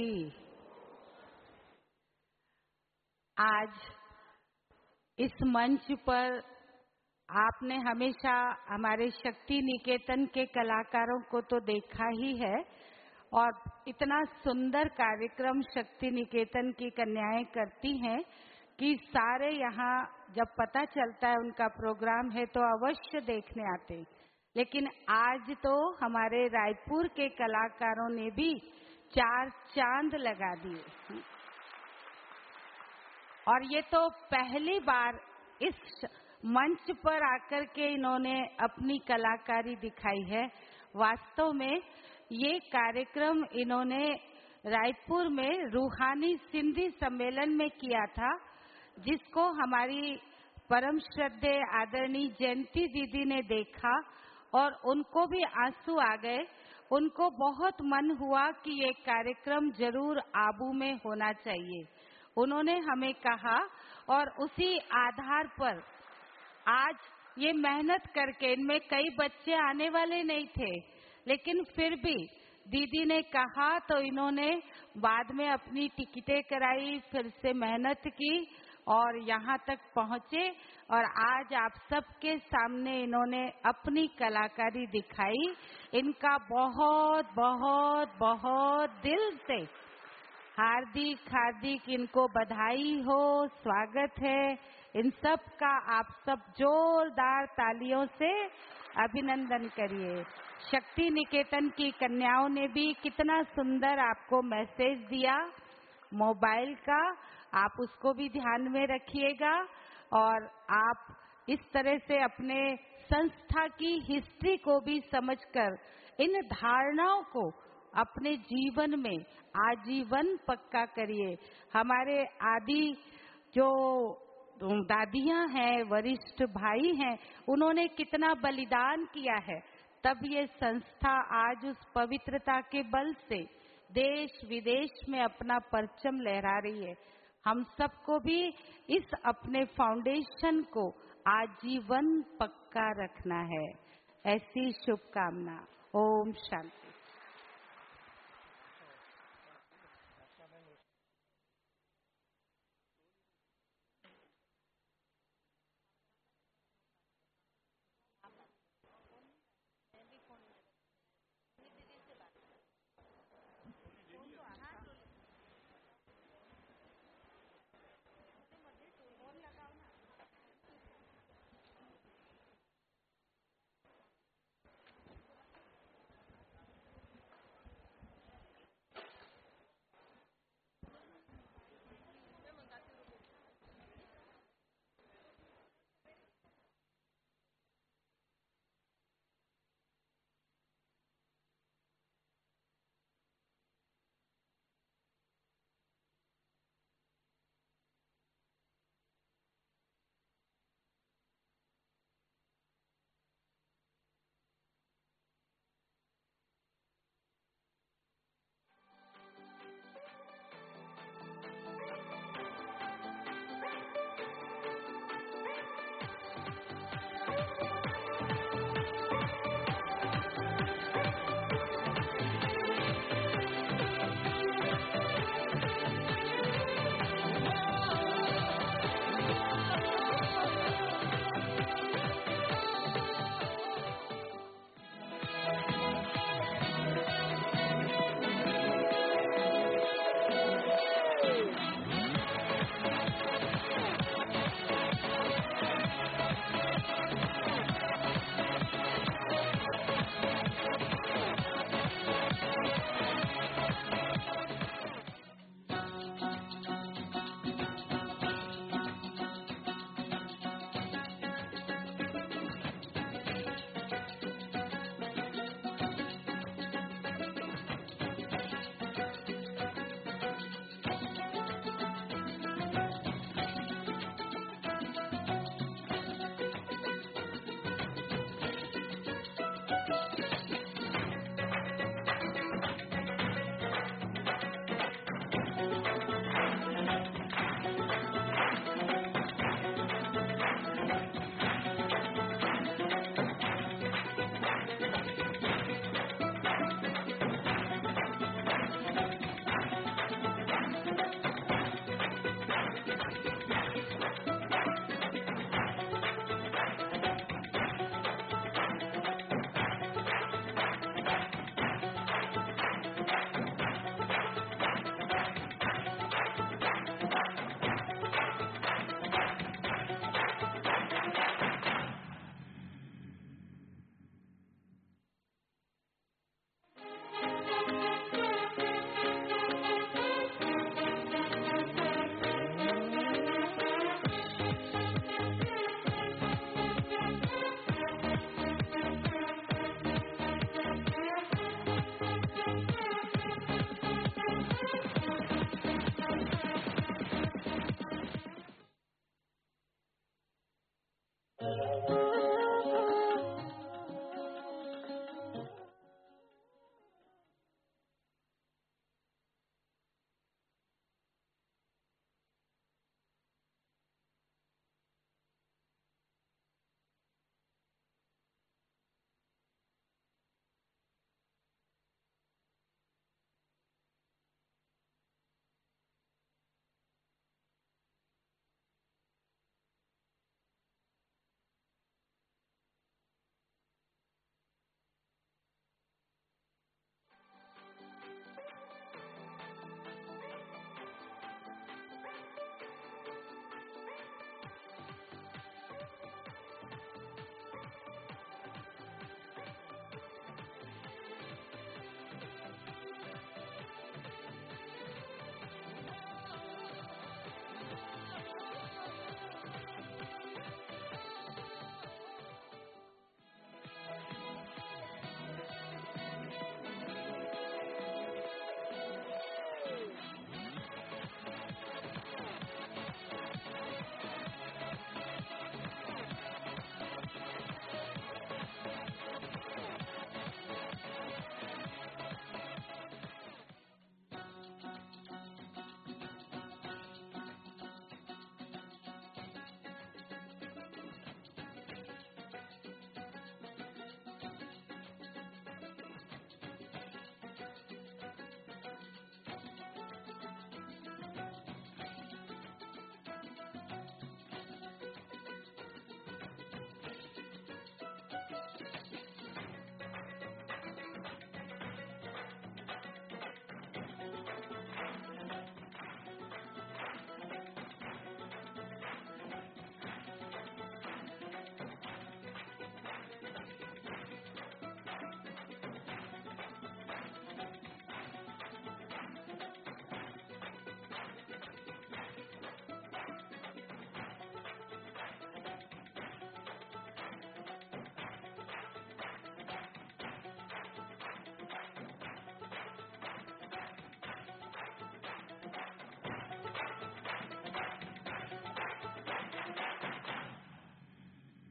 आज इस मंच पर आपने हमेशा हमारे शक्ति निकेतन के कलाकारों को तो देखा ही है, और इतना सुंदर कार्यक्रम शक्ति निकेतन की कन्याएं करती हैं कि सारे यहाँ जब पता चलता है उनका प्रोग्राम है तो अवश्य देखने आते हैं। लेकिन आज तो हमारे रायपुर के कलाकारों ने भी 4 चांद लगा दिए, और ये तो पहली बार इस मंच पर आकर के इन्होंने अपनी कलाकारी दिखाई है। वास्तव में ये कार्यक्रम इन्होंने रायपुर में रूहानी सिंधी सम्मेलन में किया था, जिसको हमारी परम श्रद्धेय आदरणीय जयंती दीदी ने देखा और उनको भी आंसू आ गए। उनको बहुत मन हुआ कि ये कार्यक्रम जरूर आबू में होना चाहिए। उन्होंने हमें कहा, और उसी आधार पर आज ये मेहनत करके, इनमें कई बच्चे आने वाले नहीं थे, लेकिन फिर भी दीदी ने कहा तो इन्होंने बाद में अपनी टिकटें कराई, फिर से मेहनत की और यहाँ तक पहुँचे, और आज आप सबके सामने इन्होंने अपनी कलाकारी दिखाई। इनका बहुत बहुत बहुत दिल से हार्दिक हार्दिक इनको बधाई हो, स्वागत है इन सब का। आप सब जोरदार तालियों से अभिनंदन करिए। शक्ति निकेतन की कन्याओं ने भी कितना सुंदर आपको मैसेज दिया मोबाइल का, आप उसको भी ध्यान में रखिएगा, और आप इस तरह से अपने संस्था की हिस्ट्री को भी समझकर इन धारणाओं को अपने जीवन में आजीवन पक्का करिए। हमारे आदि जो दादियां हैं, वरिष्ठ भाई हैं, उन्होंने कितना बलिदान किया है, तब ये संस्था आज उस पवित्रता के बल से देश विदेश में अपना परचम लहरा रही है। हम सबको भी इस अपने फाउंडेशन को आजीवन पक्का रखना है। ऐसी शुभकामना। ओम शांति।